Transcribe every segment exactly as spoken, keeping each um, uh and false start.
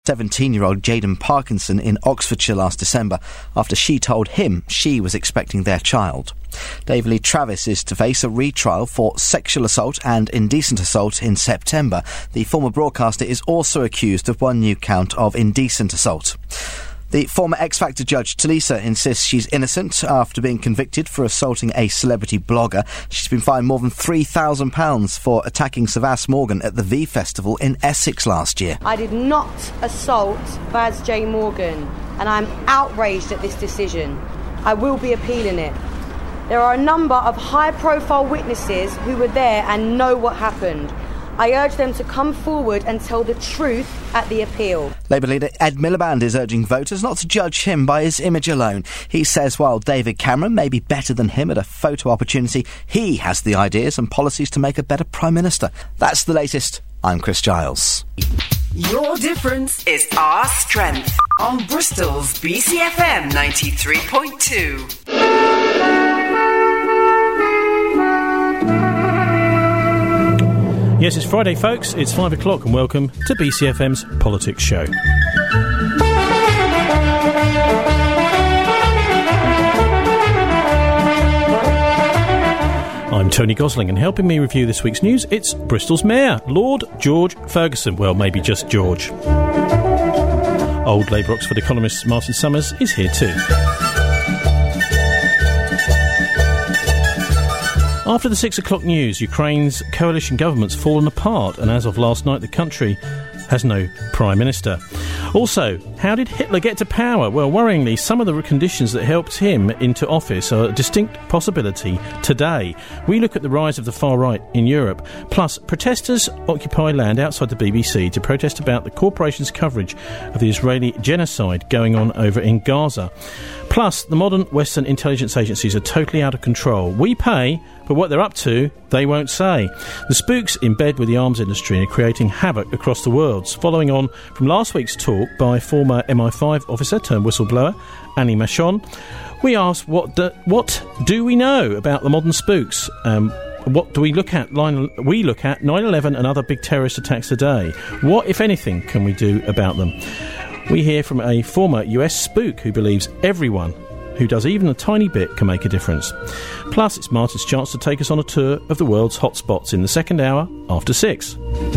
seventeen-year-old Jaden Parkinson in Oxfordshire last December after she told him she was expecting their child. David Lee Travis is to face a retrial for sexual assault and indecent assault in September. The former broadcaster is also accused of one new count of indecent assault. The former X Factor judge, Talisa, insists she's innocent after being convicted for assaulting a celebrity blogger. She's been fined more than three thousand pounds for attacking Savas Morgan at the V Festival in Essex last year. I did not assault Baz J. Morgan, and I'm outraged at this decision. I will be appealing it. There are a number of high-profile witnesses who were there and know what happened. I urge them to come forward and tell the truth at the appeal. Labour leader Ed Miliband is urging voters not to judge him by his image alone. He says while David Cameron may be better than him at a photo opportunity, he has the ideas and policies to make a better Prime Minister. That's the latest. I'm Chris Giles. Your difference is our strength on Bristol's B C F M ninety-three point two. Yes, it's Friday, folks. It's five o'clock and welcome to B C F M's Politics Show. I'm Tony Gosling, and helping me review this week's news, it's Bristol's Mayor, Lord George Ferguson. Well, maybe just George. Old Labour Oxford economist Martin Summers is here too. After the six o'clock news, Ukraine's coalition government's fallen apart, and as of last night, the country has no Prime Minister. Also, how did Hitler get to power? Well, worryingly, some of the conditions that helped him into office are a distinct possibility today. We look at the rise of the far right in Europe. Plus, protesters occupy land outside the B B C to protest about the corporation's coverage of the Israeli genocide going on over in Gaza. Plus, the modern Western intelligence agencies are totally out of control. We pay, but what they're up to, they won't say. The spooks in bed with the arms industry are creating havoc across the world. Following on from last week's talk by former M I five officer turned whistleblower Annie Machon, we asked what do, what do we know about the modern spooks? Um, what do we look at? Line, we look at nine eleven and other big terrorist attacks today. What, if anything, can we do about them? We hear from a former U S spook who believes everyone who does even a tiny bit can make a difference. Plus, it's Martin's chance to take us on a tour of the world's hotspots in the second hour after six.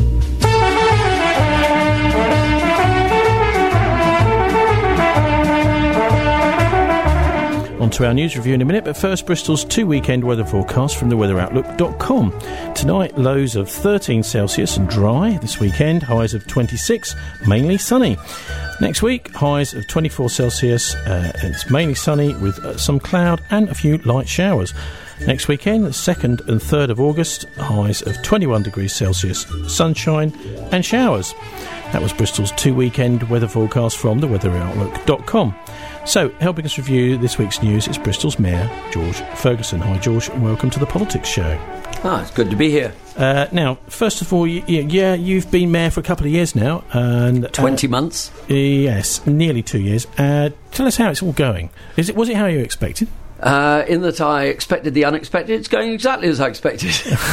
On to our news review in a minute, but first Bristol's two-weekend weather forecast from the weather outlook dot com. Tonight, lows of thirteen Celsius and dry. This weekend, highs of twenty-six, mainly sunny. Next week, highs of twenty-four Celsius. Uh, it's mainly sunny with uh, some cloud and a few light showers. Next weekend, the second and third of August, highs of twenty-one degrees Celsius, sunshine and showers. That was Bristol's two-weekend weather forecast from the weather outlook dot com. So, helping us review this week's news is Bristol's Mayor, George Ferguson. Hi, George, and welcome to the Politics Show. Ah, it's good to be here. Uh, now, first of all, y- y- yeah, you've been Mayor for a couple of years now. and uh, twenty months? Yes, nearly two years. Uh, tell us how it's all going. Is it Was it how you expected? Uh, in that I expected the unexpected, it's going exactly as I expected.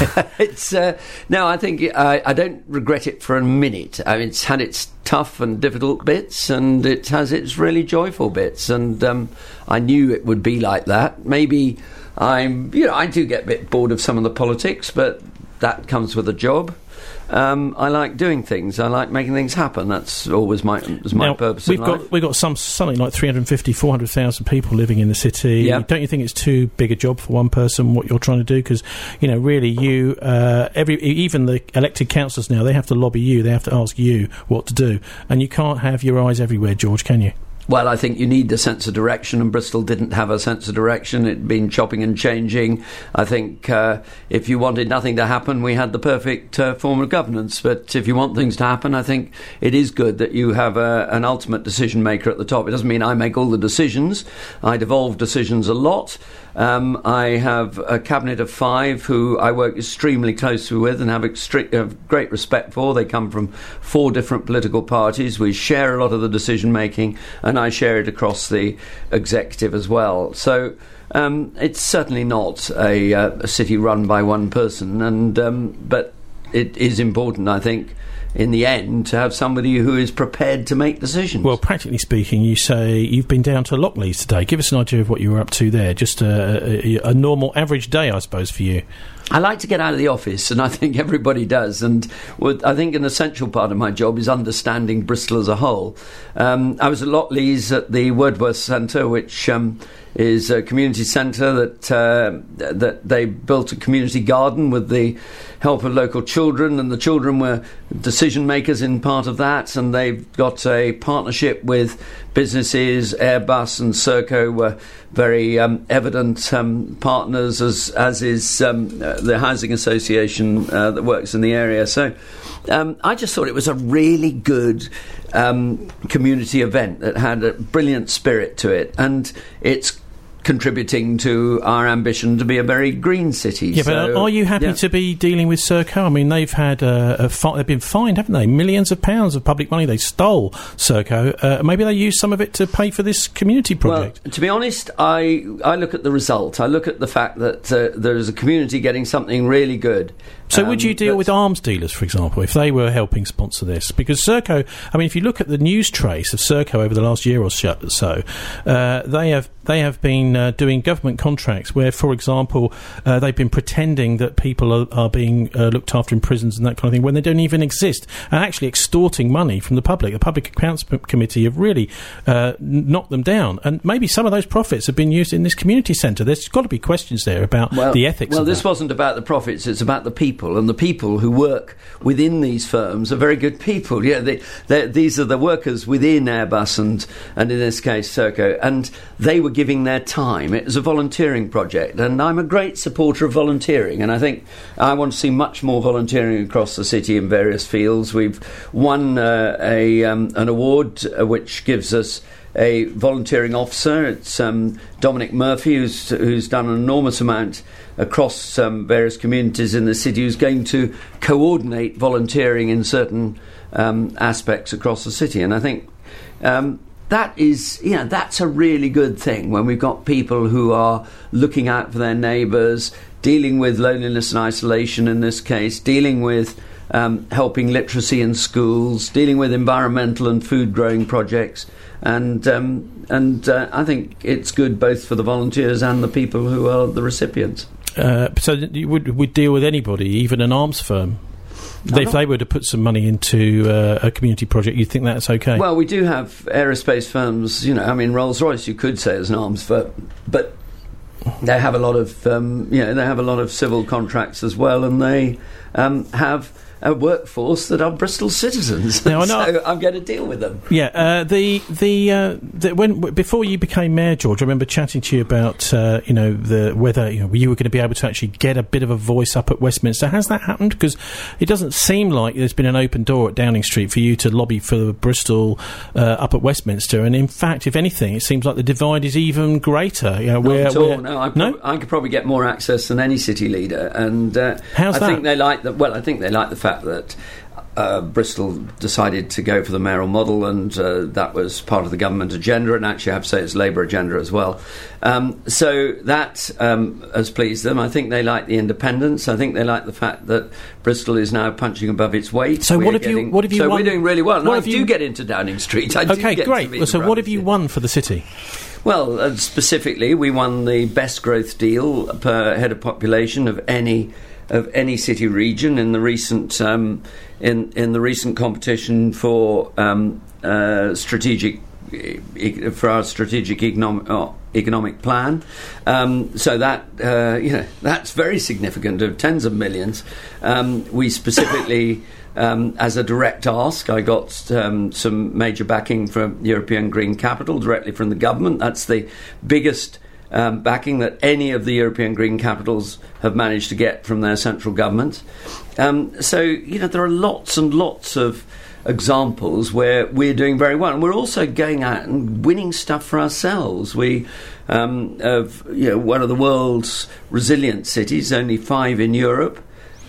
it's uh, no, I think I, I don't regret it for a minute. I mean, it's had its tough and difficult bits, and it has its really joyful bits. And um, I knew it would be like that. Maybe I'm, you know, I do get a bit bored of some of the politics, but that comes with a job. Um, I like doing things. I like making things happen. That's always my was my now, purpose we've in got, life. We've got some something like three hundred fifty, four hundred thousand people living in the city. Yep. Don't you think it's too big a job for one person, what you're trying to do? Because, you know, really, you, uh, every even the elected councillors now, they have to lobby you, they have to ask you what to do. And you can't have your eyes everywhere, George, can you? Well, I think you need a sense of direction, and Bristol didn't have a sense of direction. It'd been chopping and changing. I think uh, if you wanted nothing to happen, we had the perfect uh, form of governance. But if you want things to happen, I think it is good that you have a, an ultimate decision maker at the top. It doesn't mean I make all the decisions. I devolve decisions a lot. Um, I have a cabinet of five who I work extremely closely with and have, extre- have great respect for. They come from four different political parties. We share a lot of the decision making, and I share it across the executive as well. So um, it's certainly not a, uh, a city run by one person, and um, but it is important, I think, in the end, to have somebody who is prepared to make decisions. Well, practically speaking, you say you've been down to Lockleys today. Give us an idea of what you were up to there. Just a, a, a normal, average day, I suppose, for you. I like to get out of the office, and I think everybody does. And what I think an essential part of my job is understanding Bristol as a whole. Um, I was at Lockleys at the Wordworth Centre, which um, is a community centre that uh, that they built a community garden with the help of local children, and the children were decision makers in part of that. And they've got a partnership with businesses. Airbus and Serco were very um, evident um, partners, as as is um, uh, the housing association uh, that works in the area. So um, I just thought it was a really good um, community event that had a brilliant spirit to it, and it's contributing to our ambition to be a very green city. Yeah, so, but are you happy yeah. to be dealing with Serco? I mean, they've had uh, a fi- they've been fined, haven't they? Millions of pounds of public money they stole. Serco. Uh, maybe they used some of it to pay for this community project. Well, to be honest, I I look at the result. I look at the fact that uh, there is a community getting something really good. So um, would you deal with arms dealers, for example, if they were helping sponsor this? Because Serco, I mean, if you look at the news trace of Serco over the last year or so, uh, they have they have been uh, doing government contracts where, for example, uh, they've been pretending that people are, are being uh, looked after in prisons and that kind of thing when they don't even exist, and actually extorting money from the public. The Public Accounts Committee have really uh, knocked them down, and maybe some of those profits have been used in this community centre. There's got to be questions there about well, the ethics Well, of this that. wasn't about the profits, it's about the people. And the people who work within these firms are very good people. Yeah, they, they, these are the workers within Airbus and, and in this case, Serco. And they were giving their time. It was a volunteering project. And I'm a great supporter of volunteering. And I think I want to see much more volunteering across the city in various fields. We've won uh, a um, an award uh, which gives us a volunteering officer. It's um, Dominic Murphy, who's who's done an enormous amount across um, various communities in the city, who's going to coordinate volunteering in certain um, aspects across the city. And I think um, that is, you know, that's a really good thing when we've got people who are looking out for their neighbours, dealing with loneliness and isolation in this case, dealing with um, helping literacy in schools, dealing with environmental and food growing projects. And um, and uh, I think it's good both for the volunteers and the people who are the recipients. Uh, so you would would deal with anybody, even an arms firm? If they were to put some money into uh, a community project, you think that's okay? Well, we do have aerospace firms, you know, I mean, Rolls-Royce, you could say, is an arms firm, but they have a lot of, um, you know, they have a lot of civil contracts as well, and they um, have a workforce that are Bristol citizens. Now, I know, so I'm going to deal with them. Yeah, uh, the the, uh, the when w- before you became mayor, George, I remember chatting to you about uh, you know the whether you, know, you were going to be able to actually get a bit of a voice up at Westminster. Has that happened? Because it doesn't seem like there's been an open door at Downing Street for you to lobby for Bristol uh, up at Westminster. And in fact, if anything, it seems like the divide is even greater. You know, Not where, at all. where, No, I, prob- no? I could probably get more access than any city leader, and uh, How's I that? think they like the well. I think they like the fact that uh, Bristol decided to go for the mayoral model, and uh, that was part of the government agenda. And actually, I have to say, it's Labour agenda as well. Um, so that um, has pleased them. I think they like the independence. I think they like the fact that Bristol is now punching above its weight. So We're what have getting, you? What have you? So won? we're doing really well. And What I have do you- get into Downing Street. I do Okay, get great. To be Well, so the what have you prime won for the city? Well, uh, specifically, we won the best growth deal per head of population of any of any city region in the recent um, in in the recent competition for um, uh, strategic e- for our strategic economic uh, economic plan. Um, so that uh, you know that's very significant, of tens of millions. Um, we specifically. Um, as a direct ask, I got um, some major backing from European Green Capital, directly from the government. That's the biggest um, backing that any of the European Green Capitals have managed to get from their central government. Um, so, you know, there are lots and lots of examples where we're doing very well. And we're also going out and winning stuff for ourselves. We um, have, you know, one of the world's resilient cities, only five in Europe.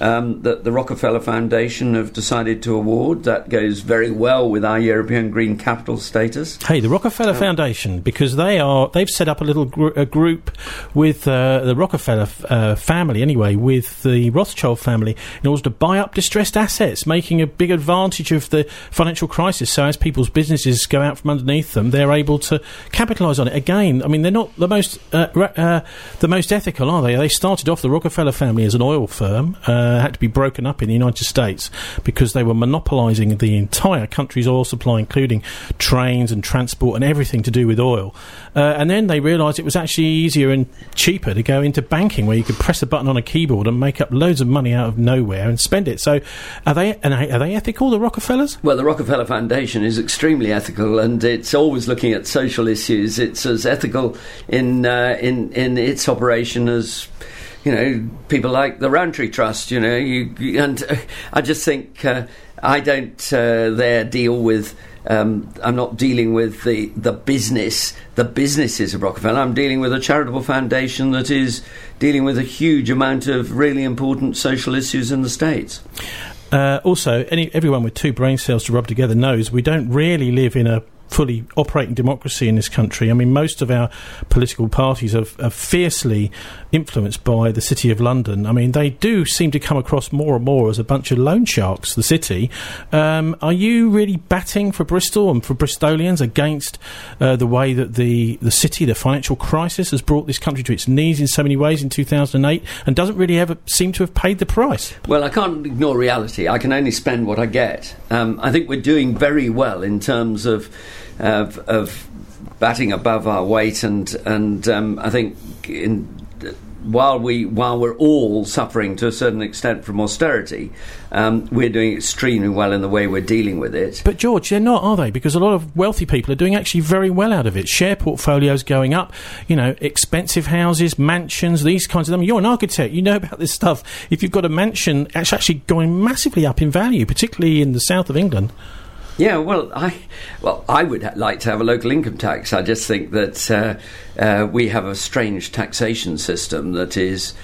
um, that the Rockefeller Foundation have decided to award. That goes very well with our European Green Capital status. Hey, the Rockefeller um, Foundation, because they are, they've set up a little gr- a group with uh, the Rockefeller f- uh, family, anyway, with the Rothschild family, in order to buy up distressed assets, making a big advantage of the financial crisis. So as people's businesses go out from underneath them, they're able to capitalise on it. Again, I mean, they're not the most uh, uh, the most ethical, are they? They started off, the Rockefeller family, as an oil firm, uh, had to be broken up in the United States because they were monopolising the entire country's oil supply, including trains and transport and everything to do with oil. Uh, and then they realised it was actually easier and cheaper to go into banking, where you could press a button on a keyboard and make up loads of money out of nowhere and spend it. So are they and are they ethical, the Rockefellers? Well, the Rockefeller Foundation is extremely ethical, and it's always looking at social issues. It's as ethical in uh, in in its operation as, you know, people like the Rowntree Trust. You know, you, you, and uh, I just think uh, I don't uh, there deal with. Um, I'm not dealing with the, the business, the businesses of Rockefeller. I'm dealing with a charitable foundation that is dealing with a huge amount of really important social issues in the States. Uh, also, any, everyone with two brain cells to rub together knows we don't really live in a fully operating democracy in this country. I mean, most of our political parties are, are fiercely influenced by the City of London. I mean, they do seem to come across more and more as a bunch of loan sharks, the city. Um, are you really batting for Bristol and for Bristolians against uh, the way that the, the city, the financial crisis, has brought this country to its knees in so many ways in two thousand eight and doesn't really ever seem to have paid the price? Well, I can't ignore reality. I can only spend what I get. Um, I think we're doing very well in terms of Of, of batting above our weight, and and um, I think in, while we while we're all suffering to a certain extent from austerity, um, we're doing extremely well in the way we're dealing with it. But George, they're not, are they? Because a lot of wealthy people are doing actually very well out of it. Share portfolios going up, you know, expensive houses, mansions, these kinds of them. You're an architect, you know about this stuff. If you've got a mansion, it's actually going massively up in value, particularly in the south of England. Yeah, well, I well, I would ha- like to have a local income tax. I just think that uh, uh, we have a strange taxation system that is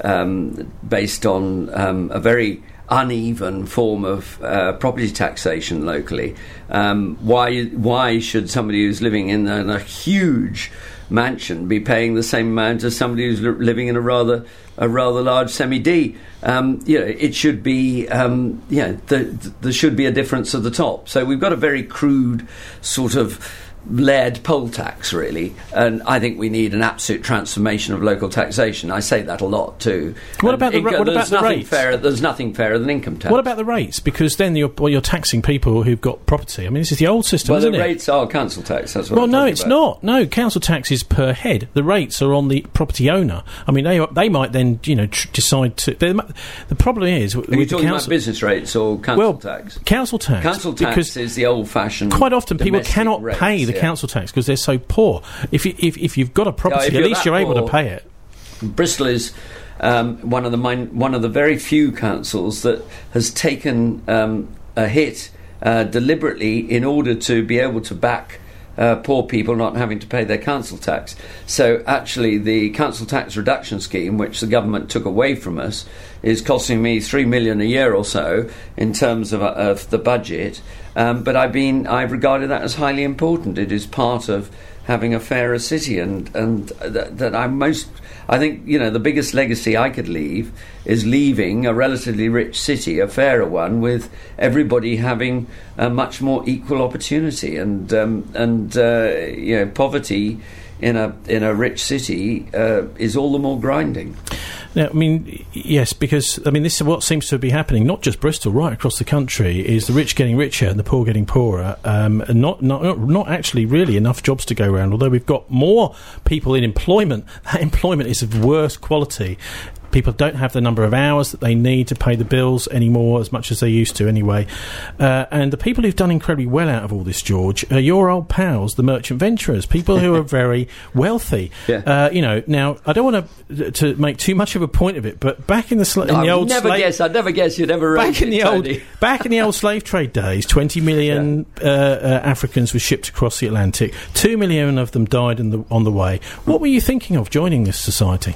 um, based on um, a very uneven form of uh, property taxation locally. Um, why why should somebody who's living in a, in a huge mansion be paying the same amount as somebody who's li- living in a rather a rather large semi-D? Um, you know, it should be, um, you know, the, the, there should be a difference at the top. So we've got a very crude sort of layered poll tax, really, and I think we need an absolute transformation of local taxation. I say that a lot too. What about the, it, what about the rates? Fairer, there's nothing fairer than income tax. What about the rates? Because then you're, well, you're taxing people who've got property. I mean, this is the old system, well, isn't it? Well, the rates are council tax. That's what well, I'm no, it's about. not. No, council tax is per head. The rates are on the property owner. I mean, they they might then, you know, tr- decide to. The problem is, are with you talking council, about business rates or council well, tax? Council tax. Council tax is the old-fashioned. Quite often, people cannot rates, pay the yeah. council tax because they're so poor. If you, if if you've got a property, no, at least you're able poor, to pay it. Bristol is um, one of the min- one of the very few councils that has taken um, a hit uh, deliberately in order to be able to back uh, poor people not having to pay their council tax. So actually, the council tax reduction scheme, which the government took away from us, is costing me three million a year or so in terms of, uh, of the budget. Um, but I've been I've regarded that as highly important. It is part of having a fairer city, and and th- that I'm most. I think, you know, the biggest legacy I could leave is leaving a relatively rich city, a fairer one, with everybody having a much more equal opportunity, and um, and uh, you know, poverty in a in a rich city uh, is all the more grinding. Now, I mean, yes, because, I mean, this is what seems to be happening, not just Bristol, right across the country, is the rich getting richer and the poor getting poorer, um, and not, not, not actually really enough jobs to go around, although we've got more people in employment. That employment is of worse quality. People don't have the number of hours that they need to pay the bills anymore, as much as they used to anyway. Uh, and the people who've done incredibly well out of all this, George, are your old pals, the merchant venturers, people who are very wealthy. Yeah. Uh, you know, now, I don't want to to make too much of a point of it, but back in the, sl- in no, the old never slave... guess, I'd never guess you'd ever back in it, the Tony. old Back in the old slave trade days, twenty million yeah. uh, uh, Africans were shipped across the Atlantic. Two million of them died in the, on the way. What were you thinking of joining this society?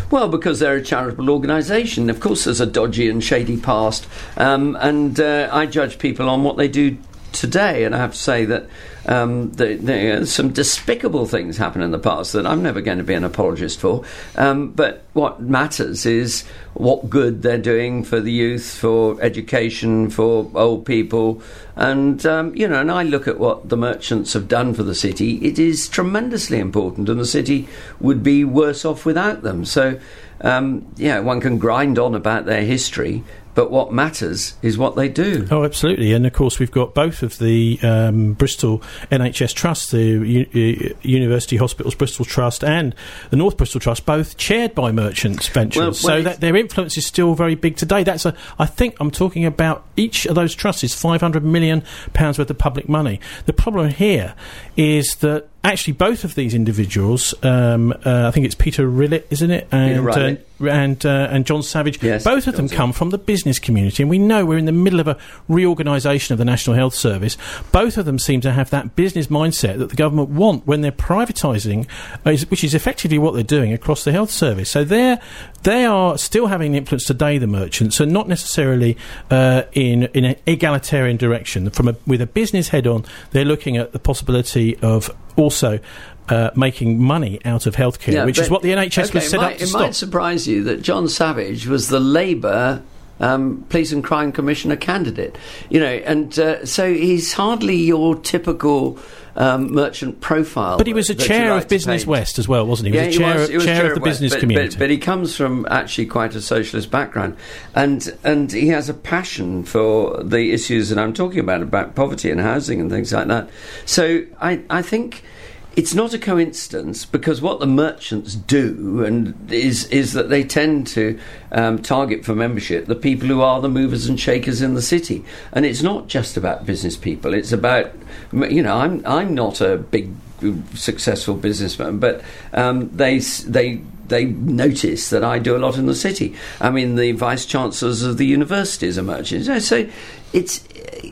Well, because they're a charitable organisation. Of course, there's a dodgy and shady past, um, and uh, I judge people on what they do today, and I have to say that um, the, the, uh, some despicable things happen in the past that I'm never going to be an apologist for. Um, but what matters is what good they're doing for the youth, for education, for old people, and um, you know. And I look at what the merchants have done for the city. It is tremendously important, and the city would be worse off without them. So, um, yeah, one can grind on about their history, but what matters is what they do. Oh, absolutely. And, of course, we've got both of the um, Bristol N H S Trusts, the U- University Hospitals Bristol Trust and the North Bristol Trust, both chaired by Merchants Ventures. Well, well, so that their influence is still very big today. That's a, I think I'm talking about each of those trusts is five hundred million pounds worth of public money. The problem here is that actually both of these individuals, um, uh, I think it's Peter Rillett, isn't it? And, uh, and, uh, and John Savage, yes, both of them Johnson. come from the business community, and we know we're in the middle of a reorganisation of the National Health Service. Both of them seem to have that business mindset that the government want when they're privatising, uh, which is effectively what they're doing across the health service. So they're, they are still having influence today, the merchants, and not necessarily uh, in, in an egalitarian direction. From a, with a business head-on, they're looking at the possibility of also uh, making money out of healthcare, yeah, which is what the N H S okay, was set might, up to it stop. It might surprise you that John Savage was the Labour um, Police and Crime Commissioner candidate. You know, and uh, so he's hardly your typical um, merchant profile. But he was a chair like of Business West as well, wasn't he? He was yeah, a chair, he was, he was chair, chair of the of West, business but, community. But, but he comes from actually quite a socialist background, and and he has a passion for the issues that I'm talking about, about poverty and housing and things like that. So I, I think it's not a coincidence, because what the merchants do and is is that they tend to um, target for membership the people who are the movers and shakers in the city, and it's not just about business people. It's about, you know, I'm I'm not a big successful businessman, but um, they they. They notice that I do a lot in the city. I mean, the vice chancellors of the universities are merchants. So it's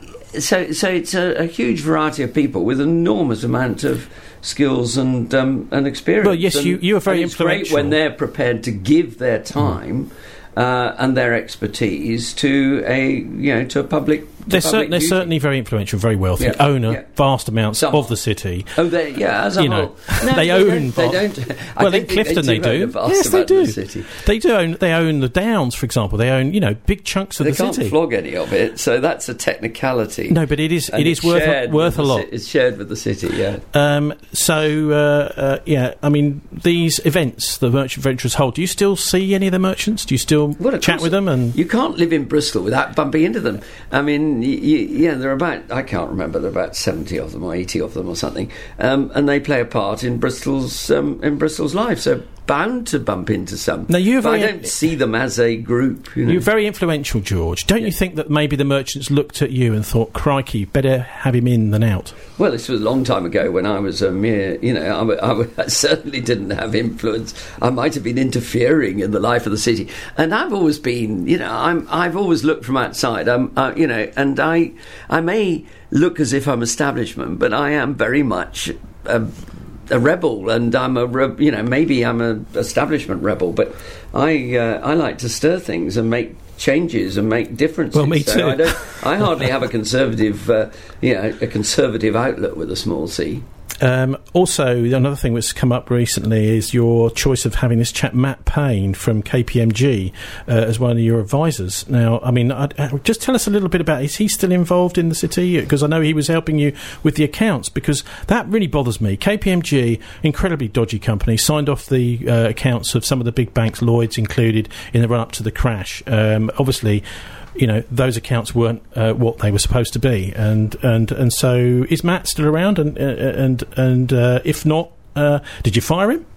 so so it's a, a huge variety of people with an enormous amount of skills and um, and experience. Well, yes, and, you you are very it's influential great when they're prepared to give their time. Mm. Uh, and their expertise to a you know to a public. They're, public cer- they're certainly very influential, very wealthy, yeah, own yeah. vast amounts Some. of the city. Oh, they yeah, as a you whole. know, no, they, they own. Don't, they don't. Well, in Clifton they they do. do. Yes, they do. The city. They do own. They own the Downs, for example. They own you know big chunks of they the city. They can't flog any of it, so that's a technicality. No, but it is. It is worth a, worth a lot. Ci- it's shared with the city. Yeah. Um, so uh, uh, yeah, I mean these events the Merchant Ventures hold. Do you still see any of the merchants? Do you still well, chat with them? And you can't live in Bristol without bumping into them. I mean, y- y- yeah, there are about, I can't remember, there are about seventy of them or eighty of them or something, um, and they play a part in Bristol's um, in Bristol's life. So bound to bump into some. Now you're but very, I don't see them as a group. You know? You're very influential, George. Don't yeah. you think that maybe the merchants looked at you and thought, crikey, better have him in than out? Well, this was a long time ago when I was a mere, you know, I, I, I certainly didn't have influence. I might have been interfering in the life of the city. And I've always been, you know, I'm, I've always looked from outside, um, uh, you know, and I, I may look as if I'm establishment, but I am very much a, a rebel, and I'm a, re- you know, maybe I'm a establishment rebel, but I, uh, I like to stir things and make changes and make differences. Well, me so too. I, don't, I hardly have a conservative, uh, you know, a conservative outlook with a small c. Um, also, another thing that's come up recently is your choice of having this chap Matt Payne from K P M G uh, as one of your advisors. Now, I mean, I, I, just tell us a little bit about, is he still involved in the city? Because I know he was helping you with the accounts, because that really bothers me. K P M G, incredibly dodgy company, signed off the uh, accounts of some of the big banks, Lloyds included, in the run-up to the crash. Um, obviously, you know, those accounts weren't uh, what they were supposed to be, and and, and so is Matt still around? And uh, and and uh, if not, uh, did you fire him?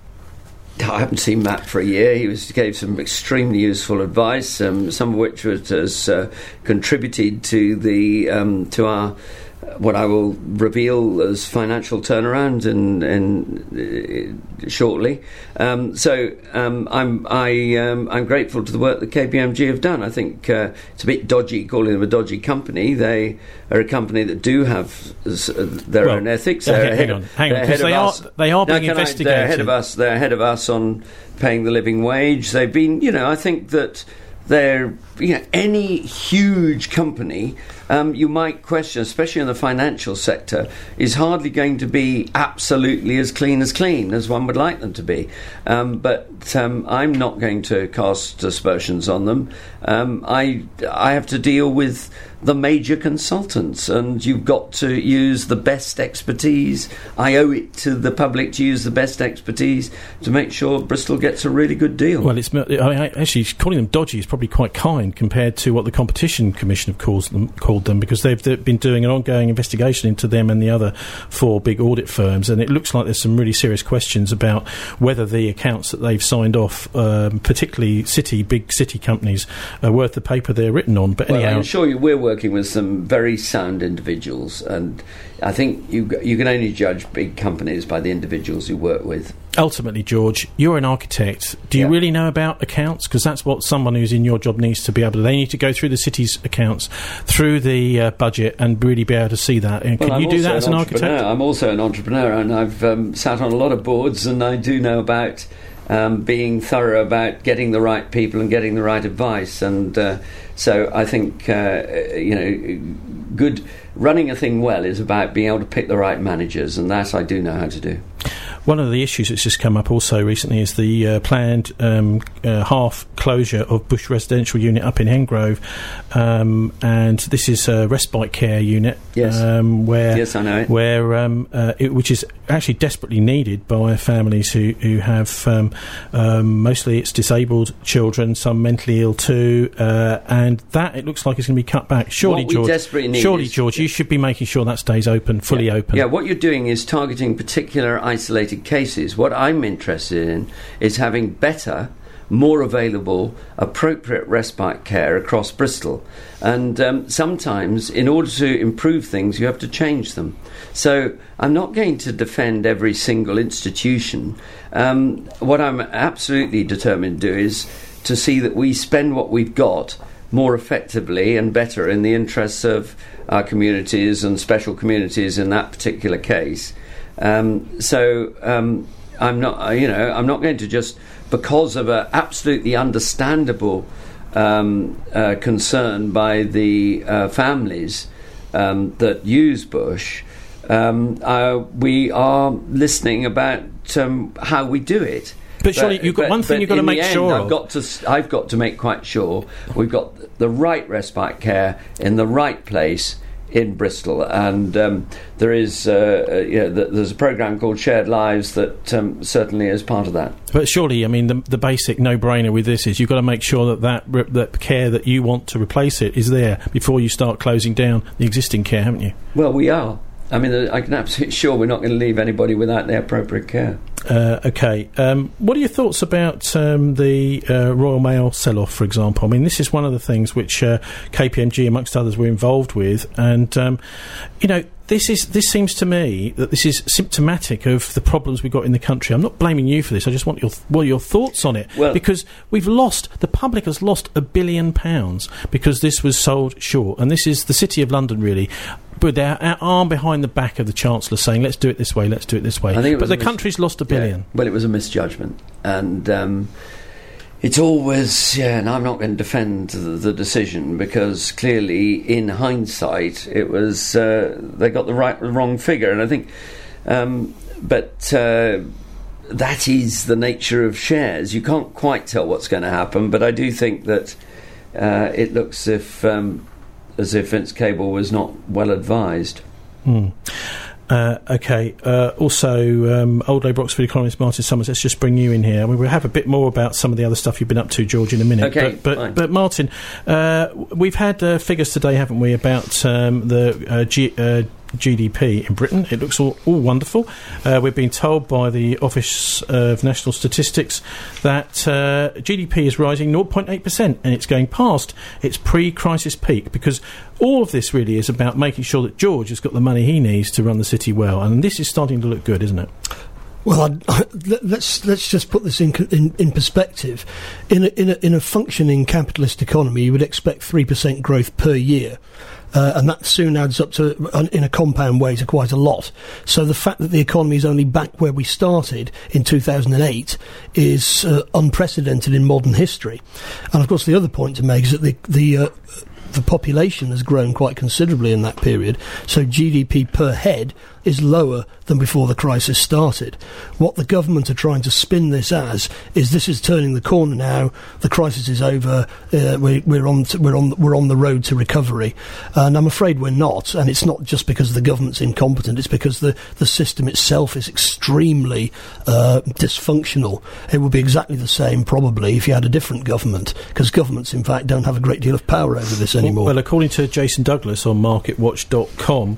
I haven't seen Matt for a year. He was gave some extremely useful advice, um, some of which was, has uh, contributed to the um, to our what I will reveal as financial turnaround in, in uh, shortly. Um, so um, I'm I um, I'm grateful to the work that K P M G have done. I think uh, it's a bit dodgy calling them a dodgy company. They are a company that do have uh, their well, own ethics. Okay, they're hang on, hang on, because they are us. they are being no, investigated. I, they're ahead of us. They're ahead of us on paying the living wage. They've been, you know, I think that. They're, you know, any huge company, um, you might question, especially in the financial sector, is hardly going to be absolutely as clean as clean as one would like them to be. Um, but um, I'm not going to cast aspersions on them. Um, I I have to deal with the major consultants, and you've got to use the best expertise. I owe it to the public to use the best expertise to make sure Bristol gets a really good deal. Well, it's I mean, actually calling them dodgy is probably quite kind compared to what the Competition Commission have called them, called them because they've, they've been doing an ongoing investigation into them and the other four big audit firms, and it looks like there's some really serious questions about whether the accounts that they've signed off, um, particularly city, big city companies, are worth the paper they're written on. But well, anyhow, I can assure you we're working with some very sound individuals, and I think you you can only judge big companies by the individuals you work with. Ultimately, George, you're an architect. Do you yeah. really know about accounts? Because that's what someone who's in your job needs to be able to. They need to go through the city's accounts, through the uh, budget, and really be able to see that. And well, can I'm you do that an as an architect? I'm also an entrepreneur, and I've um, sat on a lot of boards, and I do know about um, being thorough about getting the right people and getting the right advice. And uh, so I think, uh, you know, good running a thing well is about being able to pick the right managers, and that I do know how to do. One of the issues that's just come up also recently is the uh, planned um, uh, half closure of Bush Residential Unit up in Hengrove, um, and this is a respite care unit. Yes, um, where yes, I know it. Where um, uh, it, which is actually desperately needed by families who who have um, um, mostly it's disabled children, some mentally ill too, uh, and that it looks like it's going to be cut back. Surely, what we George. Desperately need surely, is, George, you should be making sure that stays open, fully yeah. open. Yeah, what you're doing is targeting particular isolated cases. What I'm interested in is having better, more available, appropriate respite care across Bristol. And um, sometimes, in order to improve things, you have to change them. So I'm not going to defend every single institution. Um, what I'm absolutely determined to do is to see that we spend what we've got more effectively and better in the interests of our communities and special communities in that particular case. Um, so um, I'm not, you know, I'm not going to just, because of an absolutely understandable um, uh, concern by the uh, families um, that use Bush, um, uh, we are listening about um, how we do it. But surely, you've got but, one thing you've got to make end, sure I've of. got to, I've got to make quite sure we've got the right respite care in the right place in Bristol, and um, there is, uh, uh, you know, th- there's a programme called Shared Lives that um, certainly is part of that. But surely, I mean, the, the basic no-brainer with this is you've got to make sure that that, re- that care that you want to replace it is there before you start closing down the existing care, haven't you? Well, we are. I mean, I can absolutely sure we're not going to leave anybody without the appropriate care. Uh, okay. Um, what are your thoughts about um, the uh, Royal Mail sell-off, for example? I mean, this is one of the things which uh, K P M G, amongst others, were involved with. And, um, you know, this is this seems to me that this is symptomatic of the problems we've got in the country. I'm not blaming you for this. I just want your th- well, your thoughts on it. Well, because we've lost, the public has lost a billion pounds because this was sold short. And this is the City of London, really, with their arm behind the back of the Chancellor saying, let's do it this way, let's do it this way. I think but the mis- country's lost a billion. Yeah. Well, it was a misjudgment. And um, it's always, yeah, and I'm not going to defend the, the decision because clearly, in hindsight, it was, uh, they got the right, the wrong figure. And I think, um, but uh, that is the nature of shares. You can't quite tell what's going to happen, but I do think that uh, it looks if... Um, as if Vince Cable was not well advised. Hmm. Uh, okay. Uh, also, um, Old Labour Oxford economist Martin Summers. Let's just bring you in here. I mean, we'll have a bit more about some of the other stuff you've been up to, George, in a minute. Okay, but but, fine. but Martin, uh, we've had uh, figures today, haven't we, about um, the uh, G- uh, G D P in Britain. It looks all, all wonderful. Uh, we've been told by the Office of National Statistics that uh, G D P is rising zero point eight percent, and it's going past its pre-crisis peak, because all of this really is about making sure that George has got the money he needs to run the city well, and this is starting to look good, isn't it? Well, I'd, I, let's let's just put this in in, in perspective. In a, in, a, in a functioning capitalist economy, you would expect three percent growth per year. Uh, and that soon adds up to, uh, in a compound way, to quite a lot. So the fact that the economy is only back where we started in two thousand eight is uh, unprecedented in modern history. And of course, the other point to make is that the the uh, the population has grown quite considerably in that period. So G D P per head is lower than before the crisis started. What the government are trying to spin this as is this is turning the corner now. The crisis is over. Uh, we, we're on. To, we're on. We're on the road to recovery, and I'm afraid we're not. And it's not just because the government's incompetent. It's because the the system itself is extremely uh, dysfunctional. It would be exactly the same probably if you had a different government, because governments, in fact, don't have a great deal of power over this anymore. Well, well according to Jason Douglas on market watch dot com.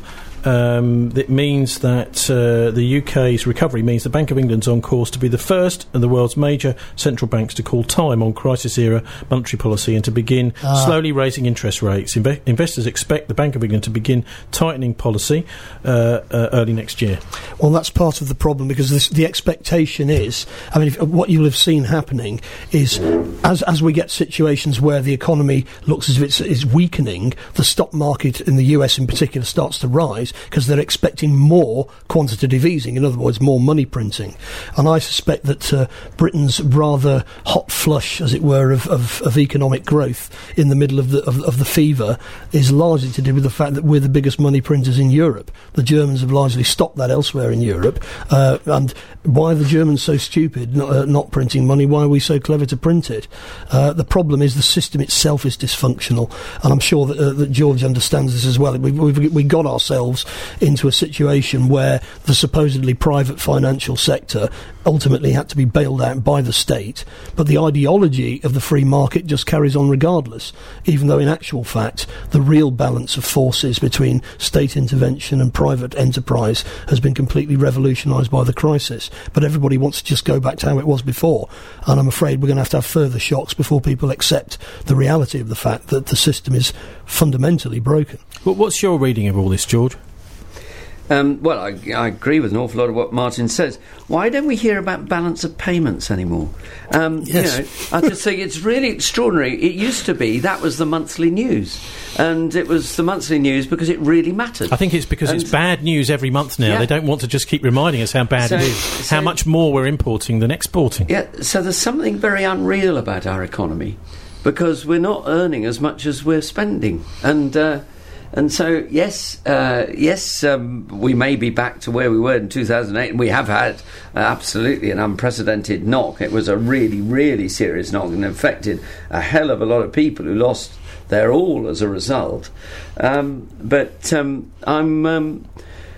Um, it means that uh, the U K's recovery means the Bank of England's on course to be the first of the world's major central banks to call time on crisis-era monetary policy and to begin ah. slowly raising interest rates. Inve- investors expect the Bank of England to begin tightening policy uh, uh, early next year. Well, that's part of the problem, because this, the expectation is, I mean, if, what you'll have seen happening is as as we get situations where the economy looks as if it's, it's weakening, the stock market in the U S in particular starts to rise, because they're expecting more quantitative easing, in other words, more money printing. And I suspect that uh, Britain's rather hot flush, as it were, of, of, of economic growth in the middle of the of, of the fever is largely to do with the fact that we're the biggest money printers in Europe. The Germans have largely stopped that elsewhere in Europe. Uh, and why are the Germans so stupid, not, uh, not printing money? Why are we so clever to print it? Uh, the problem is the system itself is dysfunctional, and I'm sure that, uh, that George understands this as well. We've, we've we got ourselves into a situation where the supposedly private financial sector ultimately had to be bailed out by the state, but the ideology of the free market just carries on regardless, even though in actual fact the real balance of forces between state intervention and private enterprise has been completely revolutionised by the crisis. But everybody wants to just go back to how it was before, and I'm afraid we're going to have to have further shocks before people accept the reality of the fact that the system is fundamentally broken. Well, what's your reading of all this, George? Um, well, I, I agree with an awful lot of what Martin says. Why don't we hear about balance of payments anymore? Um, yes. You know, I just think it's really extraordinary. It used to be that was the monthly news, and it was the monthly news because it really mattered. I think it's because and it's bad news every month now. Yeah. They don't want to just keep reminding us how bad so, it is, so, how much more we're importing than exporting. Yeah, so there's something very unreal about our economy, because we're not earning as much as we're spending, and... Uh, And so, yes, uh, yes, um, we may be back to where we were in two thousand eight, and we have had uh, absolutely an unprecedented knock. It was a really, really serious knock, and affected a hell of a lot of people who lost their all as a result. Um, but um, I'm, um,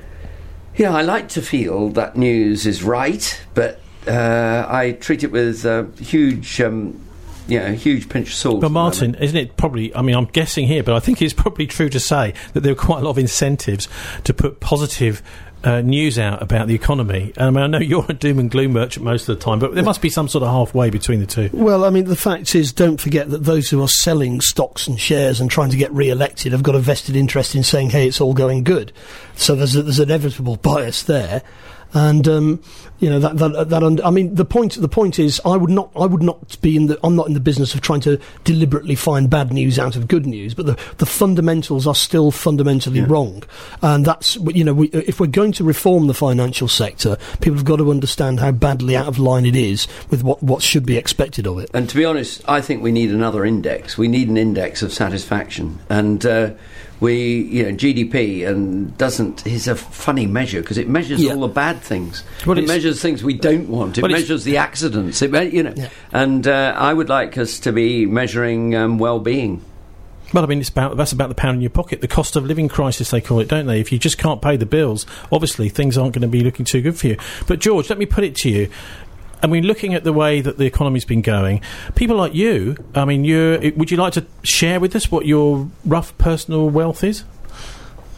yeah, I like to feel that news is right, but uh, I treat it with uh, huge... Um, Yeah, a huge pinch of salt. But Martin, isn't it probably, I mean, I'm guessing here, but I think it's probably true to say that there are quite a lot of incentives to put positive uh, news out about the economy. And I mean, I know you're a doom and gloom merchant most of the time, but there must be some sort of halfway between the two. Well, I mean, the fact is, don't forget that those who are selling stocks and shares and trying to get re-elected have got a vested interest in saying, hey, it's all going good. So there's, a, there's an inevitable bias there. And um, you know that that, that und- I mean the point the point is I would not I would not be in the I'm not in the business of trying to deliberately find bad news out of good news, but the, the fundamentals are still fundamentally yeah. wrong, and that's you know we, if we're going to reform the financial sector, people have got to understand how badly out of line it is with what what should be expected of it. And to be honest, I think we need another index. We need an index of satisfaction, and. Uh, We, you know, G D P and doesn't is a funny measure because it measures yeah. all the bad things. Well, it measures things we don't want. It well, measures the accidents. It, you know, yeah. and uh, I would like us to be measuring um, well-being. Well, I mean, it's about that's about the pound in your pocket, the cost of living crisis they call it, don't they? If you just can't pay the bills, obviously things aren't going to be looking too good for you. But George, let me put it to you. I mean, looking at the way that the economy's been going, people like you, I mean, you would you like to share with us what your rough personal wealth is?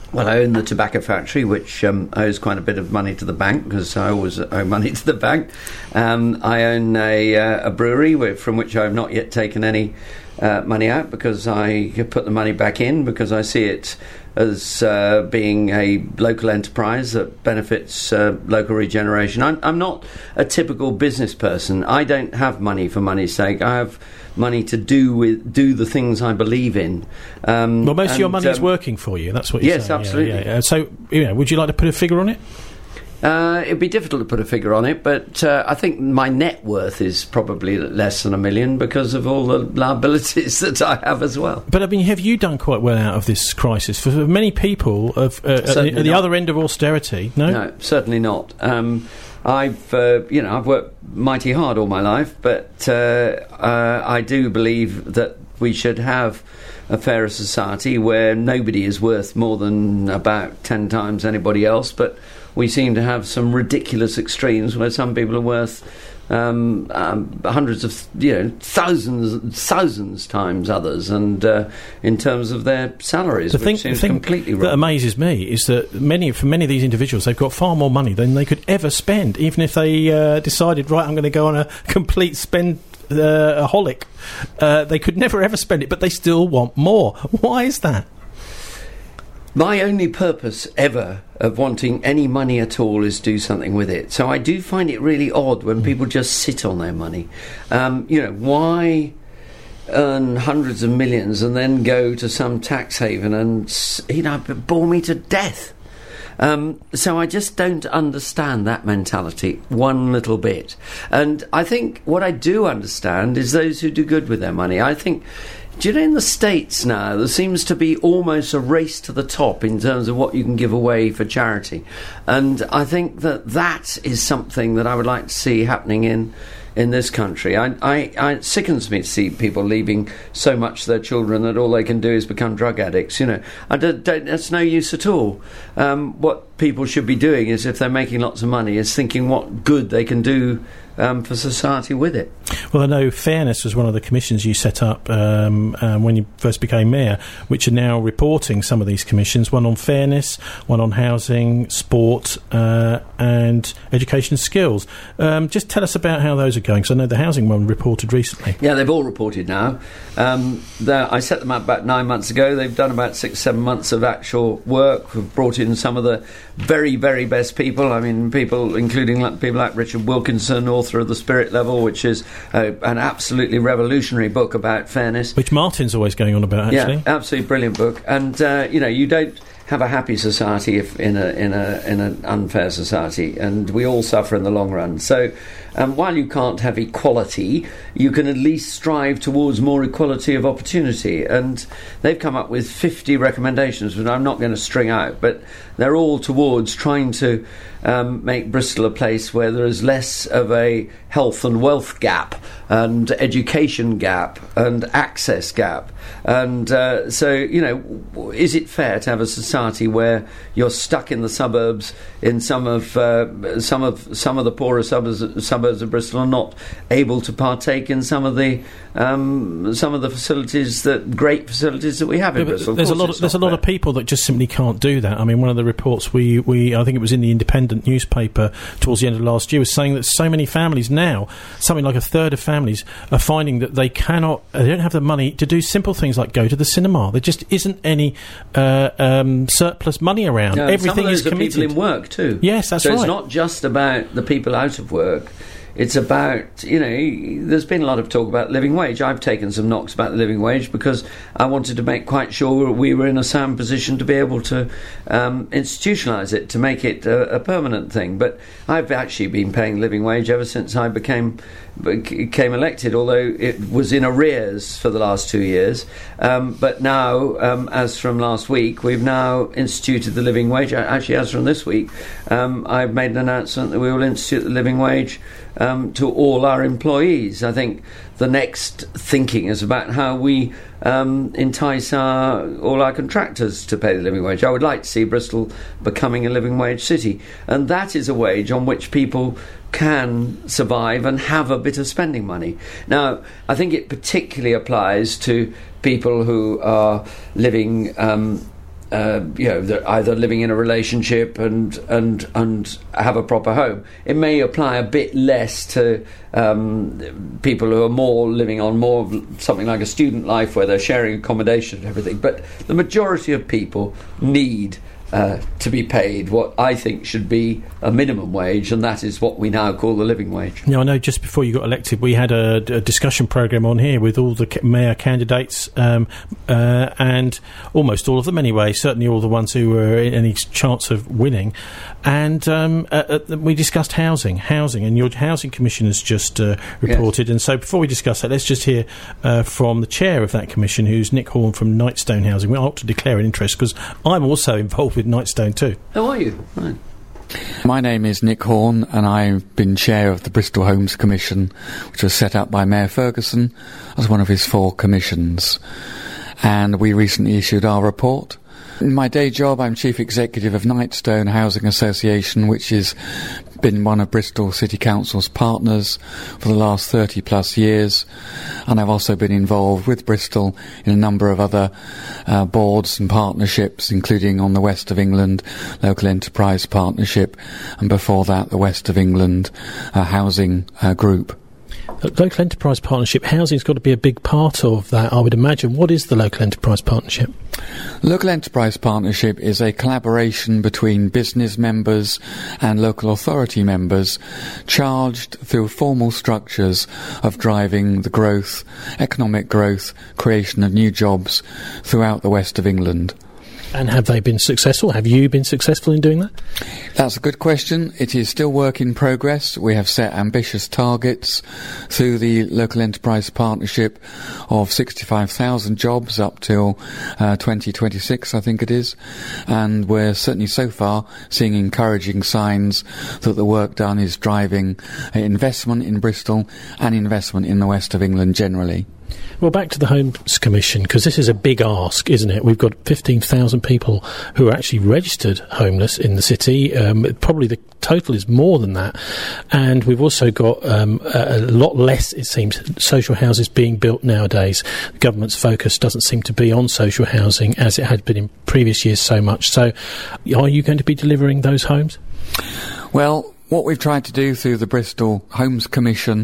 Well, I own the tobacco factory, which um, owes quite a bit of money to the bank, because I always owe money to the bank. Um, I own a, uh, a brewery where, from which I have not yet taken any uh, money out, because I put the money back in, because I see it as uh, being a local enterprise that benefits uh, local regeneration. I'm, I'm not a typical business person. I don't have money for money's sake. I have money to do with do the things I believe in. Um, well, most and, of your money is um, working for you. That's what you're yes, saying. Yes, absolutely. Yeah, yeah. Uh, so, you know, would you like to put a figure on it? Uh, it'd be difficult to put a figure on it, but uh, I think my net worth is probably less than a million because of all the liabilities that I have as well. But I mean, have you done quite well out of this crisis? For many people, of, uh, at the, at the other end of austerity, no, no, certainly not. Um, I've, uh, you know, I've worked mighty hard all my life, but uh, uh, I do believe that we should have a fairer society where nobody is worth more than about ten times anybody else, but we seem to have some ridiculous extremes where some people are worth um, um, hundreds of, you know, thousands, thousands times others, and uh, in terms of their salaries, the which thing, seems the thing completely wrong. That amazes me is that many, for many of these individuals, they've got far more money than they could ever spend, even if they uh, decided, right, I'm going to go on a complete spend. Uh, a holic. Uh, they could never ever spend it, but they still want more. Why is that? My only purpose ever of wanting any money at all is do something with it. So I do find it really odd when people just sit on their money. Um, you know, why earn hundreds of millions and then go to some tax haven and, you know, bore me to death? Um, so I just don't understand that mentality one little bit. And I think what I do understand is those who do good with their money. I think, do you know, in the States now, there seems to be almost a race to the top in terms of what you can give away for charity. And I think that that is something that I would like to see happening in in this country. I, I, I, it sickens me to see people leaving so much to their children that all they can do is become drug addicts. You know, I don't, don't, that's no use at all. Um, what people should be doing is, if they're making lots of money, is thinking what good they can do um, for society with it. Well, I know Fairness was one of the commissions you set up um, um, when you first became mayor, which are now reporting some of these commissions, one on fairness, one on housing, sport uh, and education skills. Um, just tell us about how those are going, because I know the housing one reported recently. Yeah, they've all reported now. Um, I set them up about nine months ago. They've done about six, seven months of actual work. We've brought in some of the very, very best people. I mean, people, including like, people like Richard Wilkinson, author of The Spirit Level, which is uh, an absolutely revolutionary book about fairness. Which Martin's always going on about, actually. Yeah, absolutely brilliant book. And, uh, you know, you don't have a happy society if in a in a in an unfair society, and we all suffer in the long run. So um, while you can't have equality, you can at least strive towards more equality of opportunity. And they've come up with fifty recommendations, which I'm not going to string out, but they're all towards trying to um, make Bristol a place where there is less of a health and wealth gap, and education gap, and access gap. And uh, so, you know, is it fair to have a society where you're stuck in the suburbs, in some of uh, some of some of the poorer suburbs suburbs of Bristol, and not able to partake in some of the um, some of the facilities that great facilities that we have in yeah, Bristol? There's a lot. Of, there's a lot of people that just simply can't do that. I mean, one of the reports we, we I think it was in the Independent newspaper towards the end of last year was saying that so many families now, something like a third of families, are finding that they cannot, they don't have the money to do simple things like go to the cinema. There just isn't any uh, um, surplus money around. No, Everything some of those is are committed. people in work too. Yes, that's so right. So it's not just about the people out of work. It's about, you know, there's been a lot of talk about living wage. I've taken some knocks about the living wage because I wanted to make quite sure we were in a sound position to be able to um, institutionalise it, to make it a, a permanent thing. But I've actually been paying living wage ever since I became became elected, although it was in arrears for the last two years. Um, but now, um, as from last week, we've now instituted the living wage. Actually, as from this week, um, I've made an announcement that we will institute the living wage um, to all our employees. I think the next thinking is about how we um, entice our, all our contractors to pay the living wage. I would like to see Bristol becoming a living wage city, and that is a wage on which people can survive and have a bit of spending money. Now, I think it particularly applies to people who are living um, uh, you know, they're either living in a relationship and and and have a proper home. It may apply a bit less to um, people who are more living on more of something like a student life where they're sharing accommodation and everything. But the majority of people need Uh, to be paid what I think should be a minimum wage, and that is what we now call the living wage. Now, I know just before you got elected, we had a, a discussion programme on here with all the ca- mayor candidates, um, uh, and almost all of them anyway, certainly all the ones who were in any chance of winning. And um, uh, uh, we discussed housing, housing, and your housing commission has just uh, reported. Yes. And so before we discuss that, let's just hear uh, from the chair of that commission, who's Nick Horn from Nightstone Housing. We ought to declare an interest because I'm also involved with Nightstone too. How are you? Right. My name is Nick Horn, and I've been chair of the Bristol Homes Commission, which was set up by Mayor Ferguson as one of his four commissions. And we recently issued our report. In my day job, I'm chief executive of Nightstone Housing Association, which has been one of Bristol City Council's partners for the last thirty plus years. And I've also been involved with Bristol in a number of other uh, boards and partnerships, including on the West of England Local Enterprise Partnership, and before that the West of England uh, Housing uh, Group. The Local Enterprise Partnership, housing's got to be a big part of that, I would imagine. What is the Local Enterprise Partnership? Local Enterprise Partnership is a collaboration between business members and local authority members charged through formal structures of driving the growth, economic growth, creation of new jobs throughout the West of England. And have they been successful? Have you been successful in doing that? That's a good question. It is still work in progress. We have set ambitious targets through the Local Enterprise Partnership of sixty-five thousand jobs up till uh, twenty twenty-six, I think it is. And we're certainly so far seeing encouraging signs that the work done is driving uh, investment in Bristol and investment in the West of England generally. Well, back to the Homes Commission, because this is a big ask, isn't it? We've got fifteen thousand people who are actually registered homeless in the city. Um, probably the total is more than that. And we've also got um, a, a lot less, it seems, social houses being built nowadays. The government's focus doesn't seem to be on social housing as it had been in previous years so much. So are you going to be delivering those homes? Well, what we've tried to do through the Bristol Homes Commission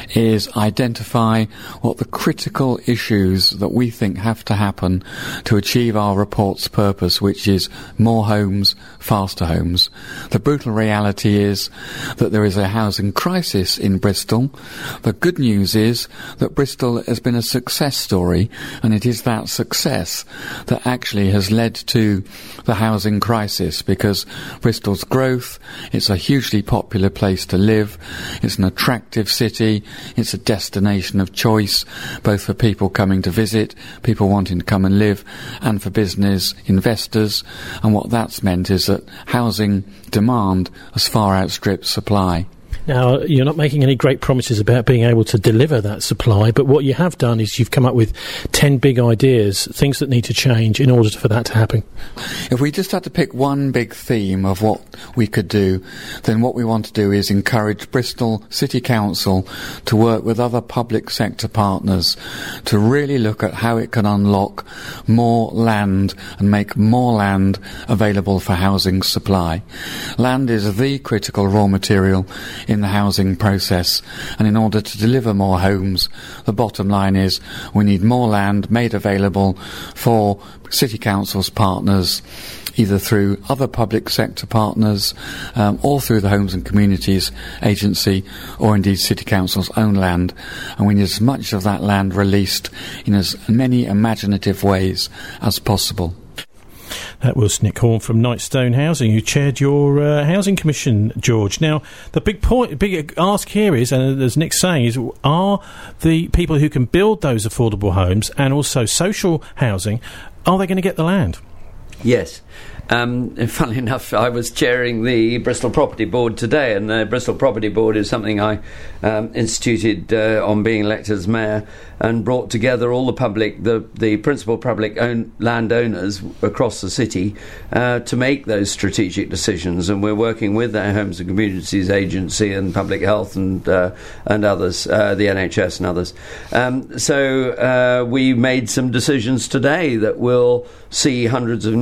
is identify what the critical issues that we think have to happen to achieve our report's purpose, which is more homes, faster homes. The brutal reality is that there is a housing crisis in Bristol. The good news is that Bristol has been a success story, and it is that success that actually has led to the housing crisis, because Bristol's growth, it's a hugely popular place to live, it's an attractive city, it's a destination of choice, both for people coming to visit, people wanting to come and live, and for business investors. And what that's meant is that housing demand has far outstripped supply. Now, you're not making any great promises about being able to deliver that supply, but what you have done is you've come up with ten big ideas, things that need to change in order for that to happen. If we just had to pick one big theme of what we could do, then what we want to do is encourage Bristol City Council to work with other public sector partners to really look at how it can unlock more land and make more land available for housing supply. Land is the critical raw material in the housing process, and in order to deliver more homes, the bottom line is we need more land made available for City Council's partners, either through other public sector partners um, or through the Homes and Communities Agency, or indeed City Council's own land. And we need as much of that land released in as many imaginative ways as possible. That was Nick Horn from Nightstone Housing, who chaired your uh, housing commission, George. Now, the big point, big ask here is, and as Nick's saying, is are the people who can build those affordable homes and also social housing, are they going to get the land? Yes. Um, and funnily enough, I was chairing the Bristol Property Board today, and the Bristol Property Board is something I um, instituted uh, on being elected as mayor, and brought together all the public, the, the principal public own landowners across the city uh, to make those strategic decisions. And we're working with the Homes and Communities Agency and Public Health and uh, and others, uh, the N H S and others. Um, so uh, we made some decisions today that will see hundreds of new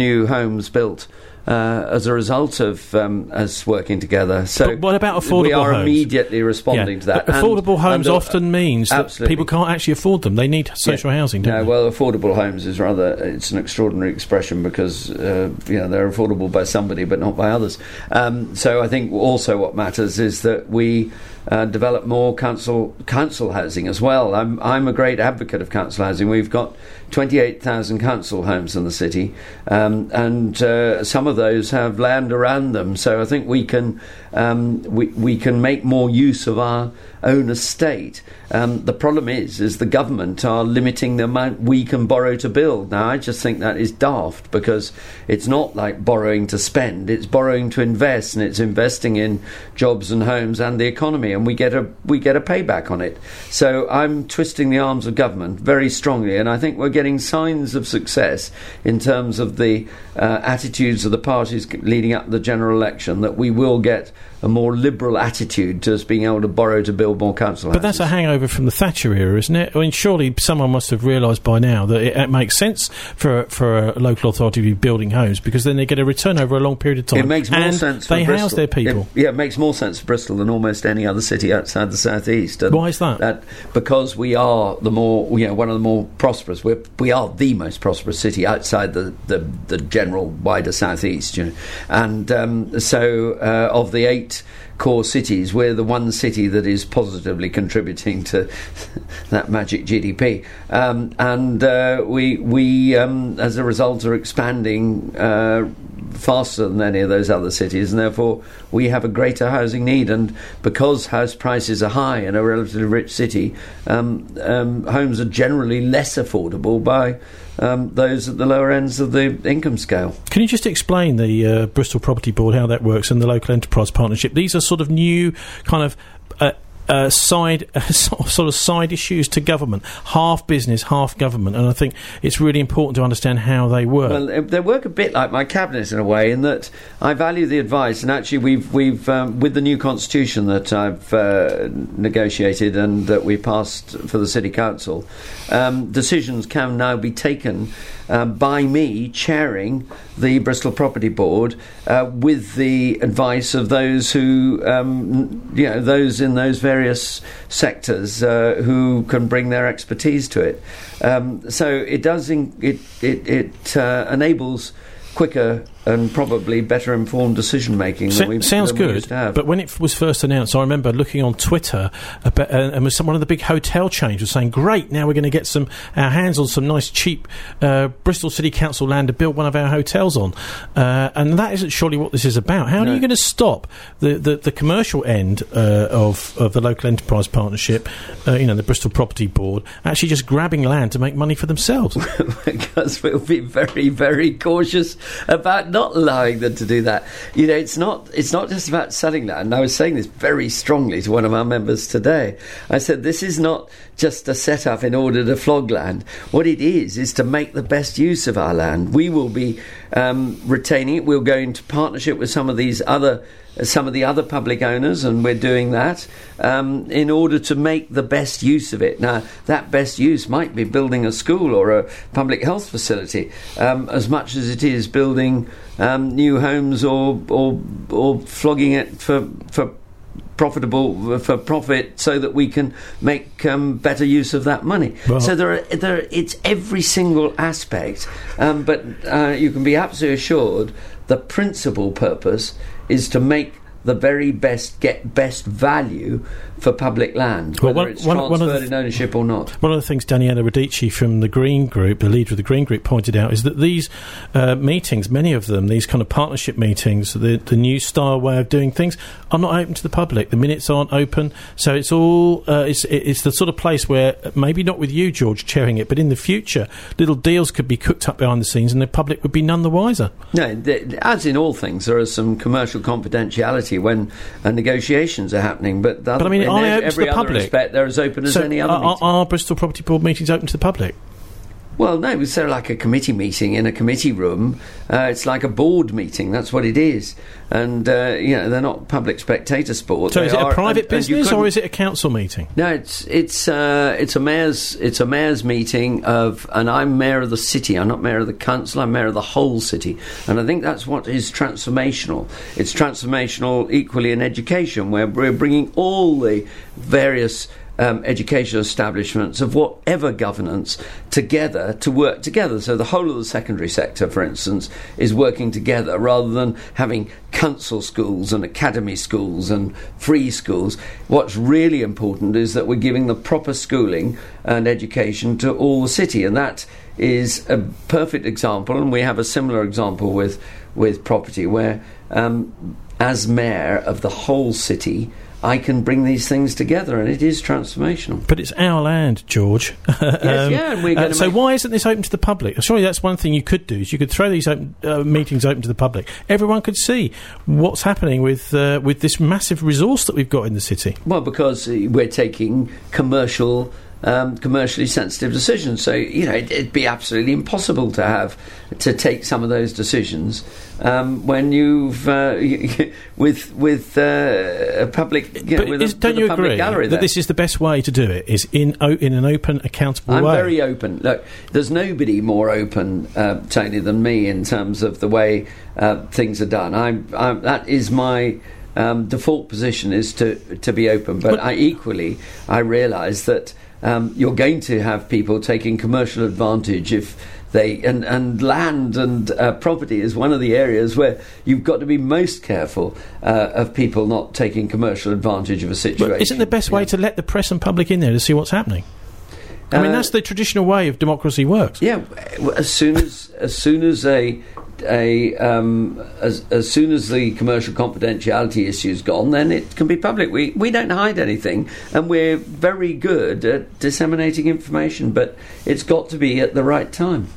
new homes built Uh, as a result of um, us working together. So but what about affordable we are homes? immediately responding yeah. to that. But affordable and, homes and, uh, often means absolutely. that people can't actually afford them. They need social yeah. housing, don't no, they? well, affordable homes is rather, it's an extraordinary expression because, uh, you know, they're affordable by somebody but not by others. Um, so I think also what matters is that we uh, develop more council council housing as well. I'm, I'm a great advocate of council housing. We've got twenty-eight thousand council homes in the city, um, and uh, some of those have land around them. So I think we can um, we we can make more use of our own estate. Um, the problem is, is the government are limiting the amount we can borrow to build. Now, I just think that is daft because it's not like borrowing to spend; it's borrowing to invest, and it's investing in jobs and homes and the economy, and we get a we get a payback on it. So I'm twisting the arms of government very strongly, and I think we're getting signs of success in terms of the uh, attitudes of the parties leading up to the general election, that we will get a more liberal attitude to us being able to borrow to build more council houses. But that's a hangover from the Thatcher era, isn't it? I mean, surely someone must have realised by now that it, it makes sense for for a local authority to be building homes because then they get a return over a long period of time. It makes more and sense for they Bristol. house their people. It, yeah, it makes more sense for Bristol than almost any other city outside the southeast. And why is that? that? Because we are the more, you know, one of the more prosperous. We're, we are the most prosperous city outside the, the, the general wider southeast. You know, and um, so uh, of the eight core cities, we're the one city that is positively contributing to that magic G D P, um, and uh, we we um, as a result are expanding uh, faster than any of those other cities, and therefore we have a greater housing need. And because house prices are high in a relatively rich city, um, um, homes are generally less affordable by Um, those at the lower ends of the income scale. Can you just explain the uh, Bristol Property Board, how that works, and the Local Enterprise Partnership? These are sort of new kind of uh, uh, side uh, sort of side issues to government, half business, half government, and I think it's really important to understand how they work. Well, they work a bit like my cabinet in a way, in that I value the advice, and actually we've we've um, with the new constitution that I've uh, negotiated and that we passed for the city council, um, decisions can now be taken uh, by me chairing the Bristol Property Board uh, with the advice of those who um, you know those in those various sectors uh, who can bring their expertise to it. Um, so it does in, it it, it uh, enables quicker and probably better informed decision making. So, we, sounds than we good. used to have. But when it was first announced, I remember looking on Twitter, about, uh, and was some, one of the big hotel chains was saying, "Great, now we're going to get some our hands on some nice cheap uh, Bristol City Council land to build one of our hotels on." Uh, and that isn't surely what this is about. How no. are you going to stop the, the, the commercial end uh, of of the Local Enterprise Partnership, uh, you know, the Bristol Property Board, actually just grabbing land to make money for themselves? Because we'll be very, very cautious about not allowing them to do that. You know, it's not it's not just about selling land. And I was saying this very strongly to one of our members today. I said, this is not just a set-up in order to flog land. What it is, is to make the best use of our land. We will be um, retaining it. We'll go into partnership with some of these other some of the other public owners, and we're doing that um, in order to make the best use of it. Now, that best use might be building a school or a public health facility, um, as much as it is building um, new homes or or or flogging it for for profitable for profit, so that we can make um, better use of that money. Well, so there are there are, it's every single aspect, um, but uh, you can be absolutely assured the principal purpose is to make the very best, get best value for public land, well, whether one, it's one, transferred one of the, in ownership or not. One of the things Daniela Radici from the Green Group, the leader of the Green Group, pointed out is that these uh, meetings, many of them, these kind of partnership meetings, the, the new style way of doing things, are not open to the public. The minutes aren't open, so it's all uh, it's, it's the sort of place where, maybe not with you, George, chairing it, but in the future, little deals could be cooked up behind the scenes and the public would be none the wiser. No, th- as in all things, there is some commercial confidentiality when uh, negotiations are happening, but, the but other, I mean, in are they ev- open every to the other public? respect, they're as open as so any other are, meeting. Are Bristol Property Board meetings open to the public? Well, no, it's sort of like a committee meeting in a committee room. Uh, it's like a board meeting. That's what it is. And, uh, you know, they're not public spectator sport. So they is it are, a private and, and business or is it a council meeting? No, it's it's uh, it's a mayor's it's a mayor's meeting of, and I'm mayor of the city. I'm not mayor of the council. I'm mayor of the whole city. And I think that's what is transformational. It's transformational equally in education, where we're bringing all the various Um, educational establishments of whatever governance together to work together. So the whole of the secondary sector, for instance, is working together rather than having council schools and academy schools and free schools. What's really important is that we're giving the proper schooling and education to all the city, and that is a perfect example. And we have a similar example with with property, where um, as mayor of the whole city, I can bring these things together, and it is transformational. But it's our land, George. Yes, um, yeah, and we're going uh, to so make... why isn't this open to the public? Surely that's one thing you could do, is you could throw these open, uh, meetings open to the public. Everyone could see what's happening with uh, with this massive resource that we've got in the city. Well, because uh, we're taking commercial... Um, commercially sensitive decisions. So, you know, it, it'd be absolutely impossible to have to take some of those decisions um, when you've uh, with with uh, a public, you know, but with is, a, don't with you a public agree gallery that there. this is the best way to do it? Is in o- in an open, accountable I'm way. I'm very open. Look, there's nobody more open, uh, Tony, than me in terms of the way uh, things are done. I'm, I'm, that is my. Um, default position is to to be open, but, but I equally I realise that um, you're going to have people taking commercial advantage if they and and land and uh, property is one of the areas where you've got to be most careful uh, of people not taking commercial advantage of a situation. But isn't the best way yeah. to let the press and public in there to see what's happening? I mean, uh, that's the traditional way of democracy works. Yeah, as soon as as soon as a a um, as as soon as the commercial confidentiality issue's gone, then it can be public. We we don't hide anything, and we're very good at disseminating information, but it's got to be at the right time.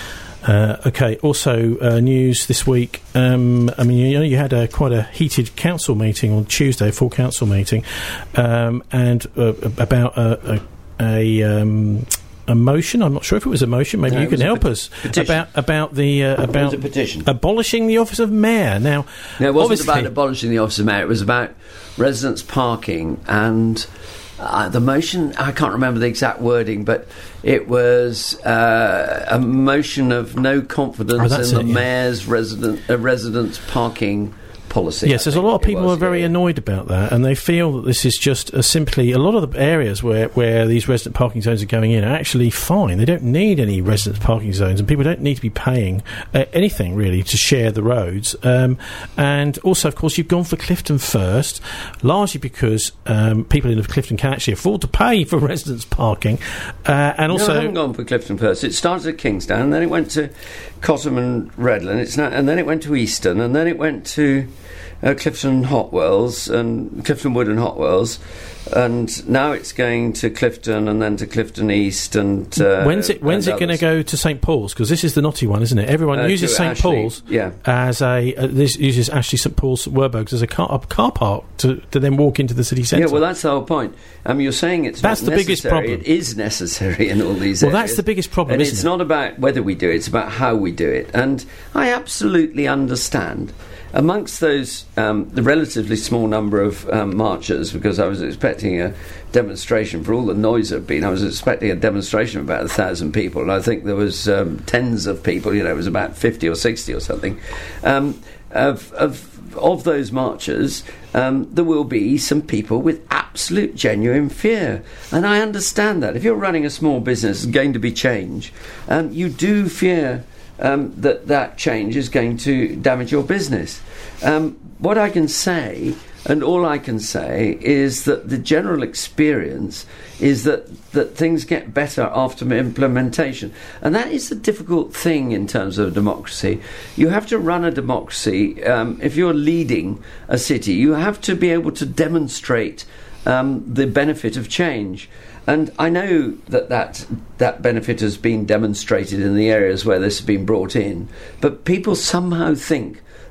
Uh, okay. Also, uh, news this week. Um, I mean, you know, you had a quite a heated council meeting on Tuesday, full council meeting, um, and uh, about a. a A, um, a motion. I'm not sure if it was a motion. Maybe no, you can help pet- us petition. about about the uh, about it was a petition. abolishing the office of mayor. Now, no, it wasn't obviously about abolishing the office of mayor. It was about residents parking, and uh, the motion. I can't remember the exact wording, but it was uh, a motion of no confidence Oh, in the it, yeah. mayor's resident uh, residents parking policy. Yes, there's a lot of people who are very yeah. annoyed about that, and they feel that this is just a simply a lot of the areas where, where these resident parking zones are going in are actually fine. They don't need any resident parking zones, and people don't need to be paying uh, anything really to share the roads. Um, and also, of course, you've gone for Clifton first, largely because um, people in Clifton can actually afford to pay for residents parking, uh, and also no, I haven't gone for Clifton first. It started at Kingsdown, and then it went to Cottam and Redland. It's now, and then it went to Easton, and then it went to Uh, Clifton Hotwells and Clifton Wood and Hotwells, and now it's going to Clifton and then to Clifton East. And uh, when's it when's it going to go to Saint Paul's? Because this is the knotty one, isn't it? Everyone Uh, uses to Saint Ashley, Paul's yeah. as a uh, this uses Ashley Saint Paul's Werburghs as a car, a car park to, to then walk into the city centre. Yeah, well, that's the whole point. Um, you're saying it's That's not the biggest necessary. problem. It is necessary in all these Well, areas. that's the biggest problem, and isn't it's it? not about whether we do it, it's about how we do it. And I absolutely understand. Amongst those, um, the relatively small number of um, marchers, because I was expecting a demonstration, for all the noise there had been, I was expecting a demonstration of about a thousand people, and I think there was um, tens of people, you know, it was about fifty or sixty or something. Um, of, of, of those marchers, um, there will be some people with absolute genuine fear, and I understand that. If you're running a small business, there's going to be change, um, you do fear Um, that that change is going to damage your business. Um, what I can say, and all I can say, is that the general experience is that, that things get better after implementation. And that is the difficult thing in terms of democracy. You have to run a democracy, um, if you're leading a city, you have to be able to demonstrate um, the benefit of change. And I know that, that that benefit has been demonstrated in the areas where this has been brought in, but people somehow think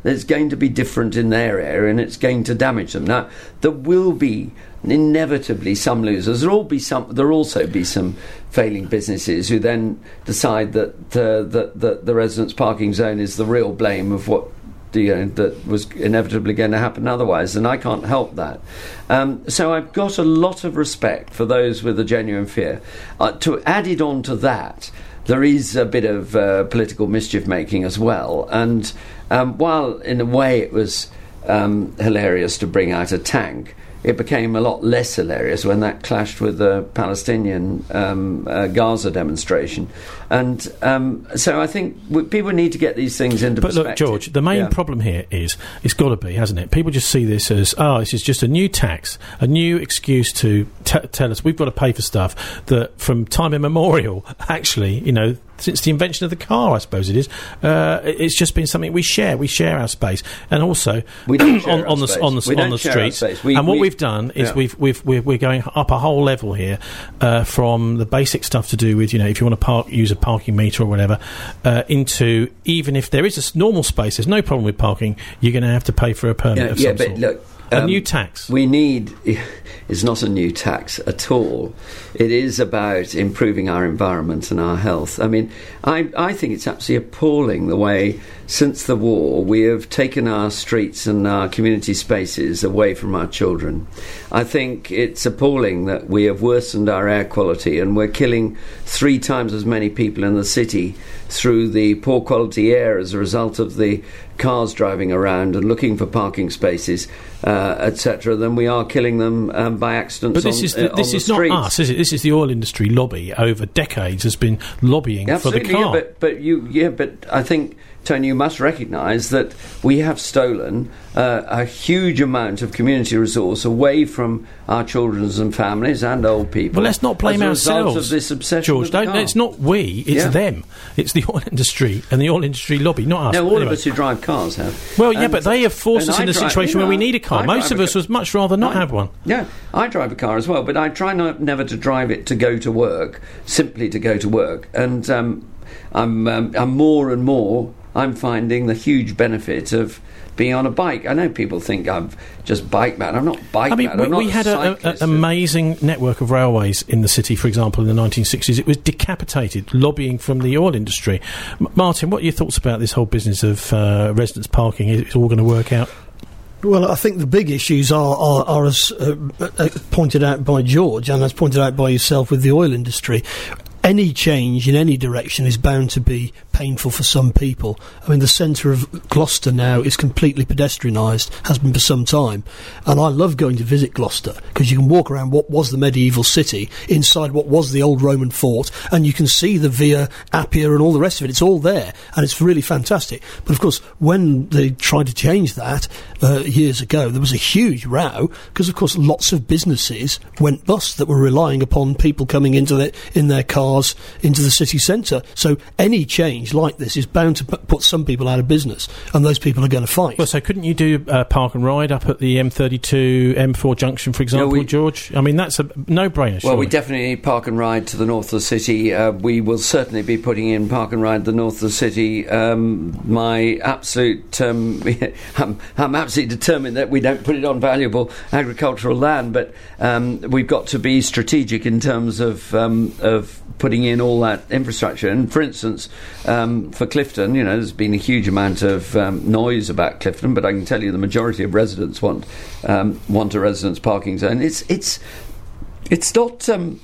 It's going to be different in their area, and it's going to damage them. Now, there will be inevitably some losers. There'll be some. There'll also be some failing businesses who then decide that uh, that, that the residence parking zone is the real blame of what you know, that was inevitably going to happen otherwise, and I can't help that. Um, so I've got a lot of respect for those with a genuine fear. Uh, to add it on to that, there is a bit of uh, political mischief making as well, and um, while in a way it was um, hilarious to bring out a tank, it became a lot less hilarious when that clashed with the Palestinian um, uh, Gaza demonstration. And um, so I think w- people need to get these things into but perspective. But look, George, the main yeah. problem here is, it's got to be, hasn't it? People just see this as, oh, this is just a new tax, a new excuse to t- tell us we've got to pay for stuff that from time immemorial, actually, you know, since the invention of the car, I suppose it is, uh, it's just been something we share. We share our space, and also we don't share on, our on the space. on the we on the streets. We, and what we, we've done is yeah. we've we've we're, we're going up a whole level here, uh, from the basic stuff to do with, you know, if you want to park, use a parking meter or whatever, uh, into even if there is a normal space, there's no problem with parking. You're going to have to pay for a permit yeah, of yeah, some but sort. Look, a um, new tax. We need. It's not a new tax at all. It is about improving our environment and our health. I mean, I, I think it's absolutely appalling the way, since the war, we have taken our streets and our community spaces away from our children. I think it's appalling that we have worsened our air quality, and we're killing three times as many people in the city through the poor quality air as a result of the cars driving around and looking for parking spaces, uh, et cetera, than we are killing them um, by accidents. But this on, is the, uh, this on is the not streets. us, is it? This is the oil industry lobby over decades has been lobbying Absolutely, for the car. Yeah, but but you yeah, but I think, Tony, you must recognise that we have stolen uh, a huge amount of community resource away from our children and families and old people. Well, let's not blame as a result ourselves, of this obsession George. with the Don't, car. it's not we, it's Yeah. them. It's the oil industry and the oil industry lobby, not us. No, all Anyway. of us who drive cars have. Well, yeah, And- but they have forced and us in I a drive- situation you know, where we need a car. I Most drive of a us ca- would much rather not I- have one. Yeah, I drive a car as well, but I try not never to drive it to go to work, simply to go to work. And um, I'm, um, I'm more and more, I'm finding the huge benefit of being on a bike. I know people think I'm just bike mad. I'm not bike I mean, mad. we, I'm not we had a- a- cyclist. an amazing network of railways in the city, for example, in the nineteen sixties. It was decapitated, lobbying from the oil industry. M- Martin, what are your thoughts about this whole business of uh, residence parking? Is it all going to work out? Well, I think the big issues are, are, are as uh, uh, pointed out by George and as pointed out by yourself with the oil industry. Any change in any direction is bound to be painful for some people. I mean, the centre of Gloucester now is completely pedestrianised, has been for some time. And I love going to visit Gloucester because you can walk around what was the medieval city, inside what was the old Roman fort, and you can see the Via Appia and all the rest of it. It's all there, and it's really fantastic. But of course, when they tried to change that uh, years ago, there was a huge row because, of course, lots of businesses went bust that were relying upon people coming into their, in their cars into the city centre. So any change like this is bound to p- put some people out of business, and those people are going to fight. Well, so couldn't you do uh, park and ride up at the M thirty-two M four junction, for example, we- George? I mean, that's a no-brainer, Well, surely. we definitely need park and ride to the north of the city. Uh, we will certainly be putting in park and ride to the north of the city. Um, my absolute, um, I'm, I'm absolutely determined that we don't put it on valuable agricultural land, but um, we've got to be strategic in terms of um, of putting in all that infrastructure. And for instance, um, for Clifton, you know, there's been a huge amount of um, noise about Clifton, but I can tell you the majority of residents want um, want a residence parking zone. It's it's it's not. Um,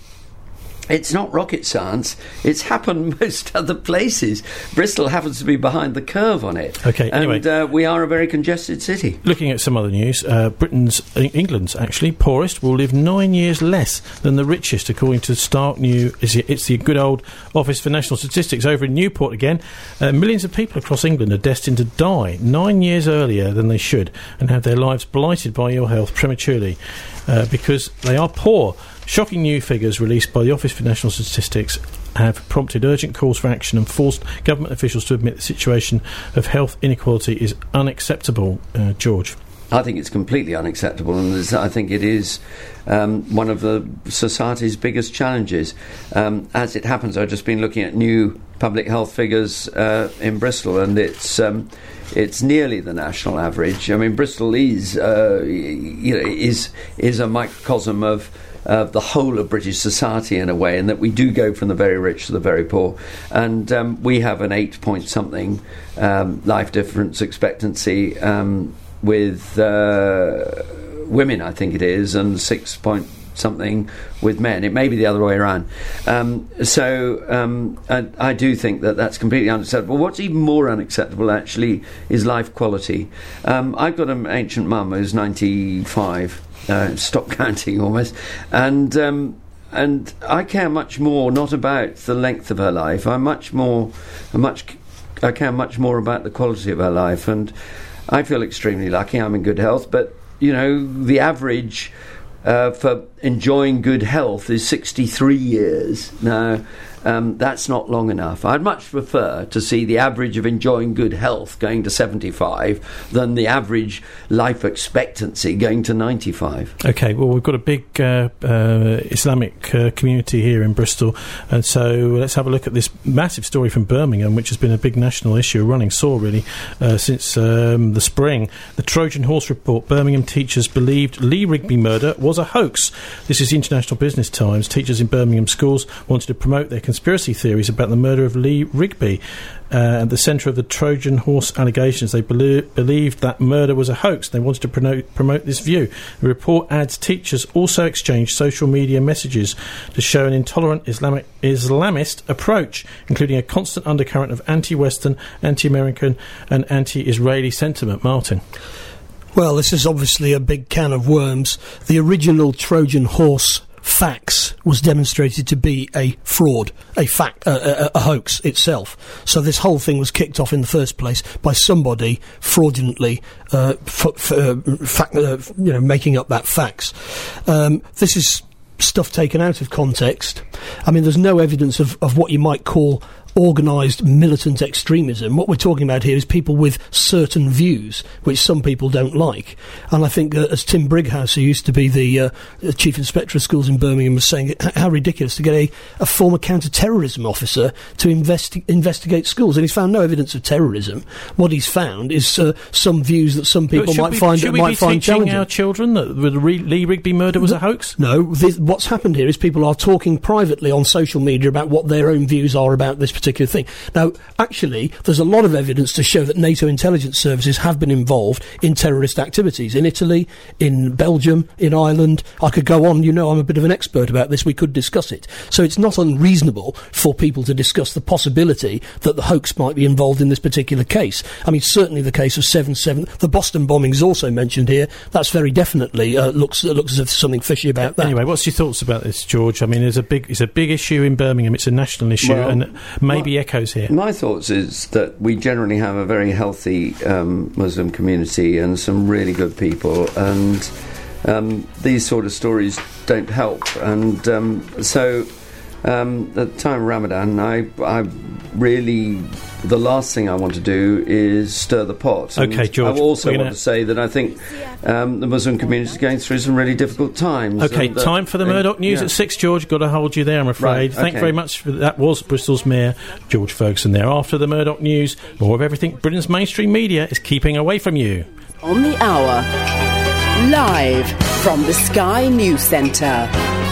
It's not rocket science. It's happened most other places. Bristol happens to be behind the curve on it. Okay, anyway. And uh, we are a very congested city. Looking at some other news, uh, Britain's, uh, England's actually, poorest will live nine years less than the richest, according to Stark New. It's the good old Office for National Statistics over in Newport again. Uh, millions of people across England are destined to die nine years earlier than they should and have their lives blighted by ill health prematurely uh, because they are poor. Shocking new figures released by the Office for National Statistics have prompted urgent calls for action and forced government officials to admit the situation of health inequality is unacceptable. Uh, George? I think it's completely unacceptable, and there's- I think it is um, one of the society's biggest challenges. Um, as it happens, I've just been looking at new public health figures uh, in Bristol, and it's um, it's nearly the national average. I mean, Bristol is uh, you know is is a microcosm of Uh, the whole of British society in a way, and that we do go from the very rich to the very poor, and um, we have an eight point something um, life difference expectancy um, with uh, women, I think it is, and six point something with men. It may be the other way around. Um, so um, I, I do think that that's completely unacceptable. What's even more unacceptable, actually, is life quality. Um, I've got an ancient mum who's ninety-five. Uh, stop counting almost, and um, and I care much more not about the length of her life. I'm much more, much I care much more about the quality of her life, and I feel extremely lucky. I'm in good health, but you know the average uh, for enjoying good health is sixty-three years now. Um, that's not long enough. I'd much prefer to see the average of enjoying good health going to seventy-five than the average life expectancy going to ninety-five. OK, well, we've got a big uh, uh, Islamic uh, community here in Bristol, and so let's have a look at this massive story from Birmingham, which has been a big national issue, a running sore, really, uh, since um, the spring. The Trojan Horse Report. Birmingham teachers believed Lee Rigby murder was a hoax. This is the International Business Times. Teachers in Birmingham schools wanted to promote their conspiracy theories about the murder of Lee Rigby. Uh, at the centre of the Trojan Horse allegations, they belie- believed that murder was a hoax. They wanted to promote, promote this view. The report adds teachers also exchanged social media messages to show an intolerant Islamic Islamist approach, including a constant undercurrent of anti-Western, anti-American and anti-Israeli sentiment. Martin. Well, this is obviously a big can of worms. The original Trojan Horse fax was demonstrated to be a fraud, a fact, uh, a, a hoax itself. So this whole thing was kicked off in the first place by somebody fraudulently, uh, f- f- uh, fact, uh, you know, making up that fax. Um, this is stuff taken out of context. I mean, there's no evidence of, of what you might call organised militant extremism. What we're talking about here is people with certain views, which some people don't like. And I think, uh, as Tim Brighouse, who used to be the uh, Chief Inspector of Schools in Birmingham, was saying, how ridiculous to get a, a former counter-terrorism officer to investi- investigate schools. And he's found no evidence of terrorism. What he's found is uh, some views that some people might we, find should might we be find teaching challenging. Our children that the Re- Lee Rigby murder was no, a hoax? No. This, what's happened here is people are talking privately on social media about what their own views are about this particular thing. Now, actually, there's a lot of evidence to show that NATO intelligence services have been involved in terrorist activities in Italy, in Belgium, in Ireland. I could go on. You know, I'm a bit of an expert about this. We could discuss it. So it's not unreasonable for people to discuss the possibility that the hoax might be involved in this particular case. I mean, certainly the case of seven seven. The Boston bombing is also mentioned here. That's very definitely uh, looks uh, looks as if there's something fishy about that. Anyway, what's your thoughts about this, George? I mean, it's a big it's a big issue in Birmingham. It's a national issue, well, and maybe well, echoes here. My thoughts is that we generally have a very healthy um, Muslim community and some really good people, and um, these sort of stories don't help. And um, so um, at the time of Ramadan, I, I really, the last thing I want to do is stir the pot. And okay, George. I also want gonna... to say that I think um, the Muslim community is going through some really difficult times. Okay, and, uh, time for the Murdoch News yeah. at six, George. Got to hold you there, I'm afraid. Right, Thank you okay. very much. For that was Bristol's Mayor, George Ferguson there. After the Murdoch News, more of everything Britain's mainstream media is keeping away from you. On the hour, live from the Sky News Centre.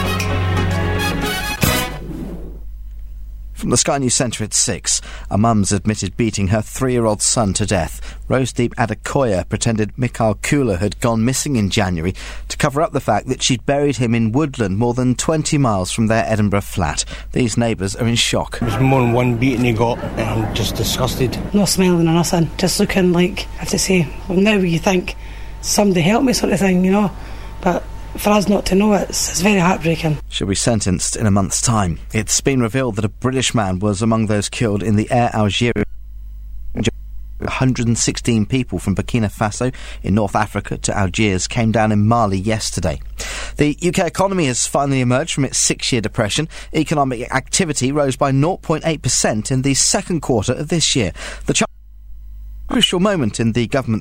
From the Sky News Centre at six, a mum's admitted beating her three-year-old son to death. Rosedeep Adekoya pretended Mikhail Kula had gone missing in January to cover up the fact that she'd buried him in woodland more than twenty miles from their Edinburgh flat. These neighbours are in shock. There's more than one beating he got, and I'm just disgusted. No smiling or nothing, just looking like, I have to say, well, now you think, somebody help me sort of thing, you know, but for us not to know it, it's, it's very heartbreaking. She'll be sentenced in a month's time. It's been revealed that a British man was among those killed in the Air Algeria. one hundred sixteen people from Burkina Faso in North Africa to Algiers came down in Mali yesterday. The U K economy has finally emerged from its six-year depression. Economic activity rose by zero point eight percent in the second quarter of this year. The crucial moment in the government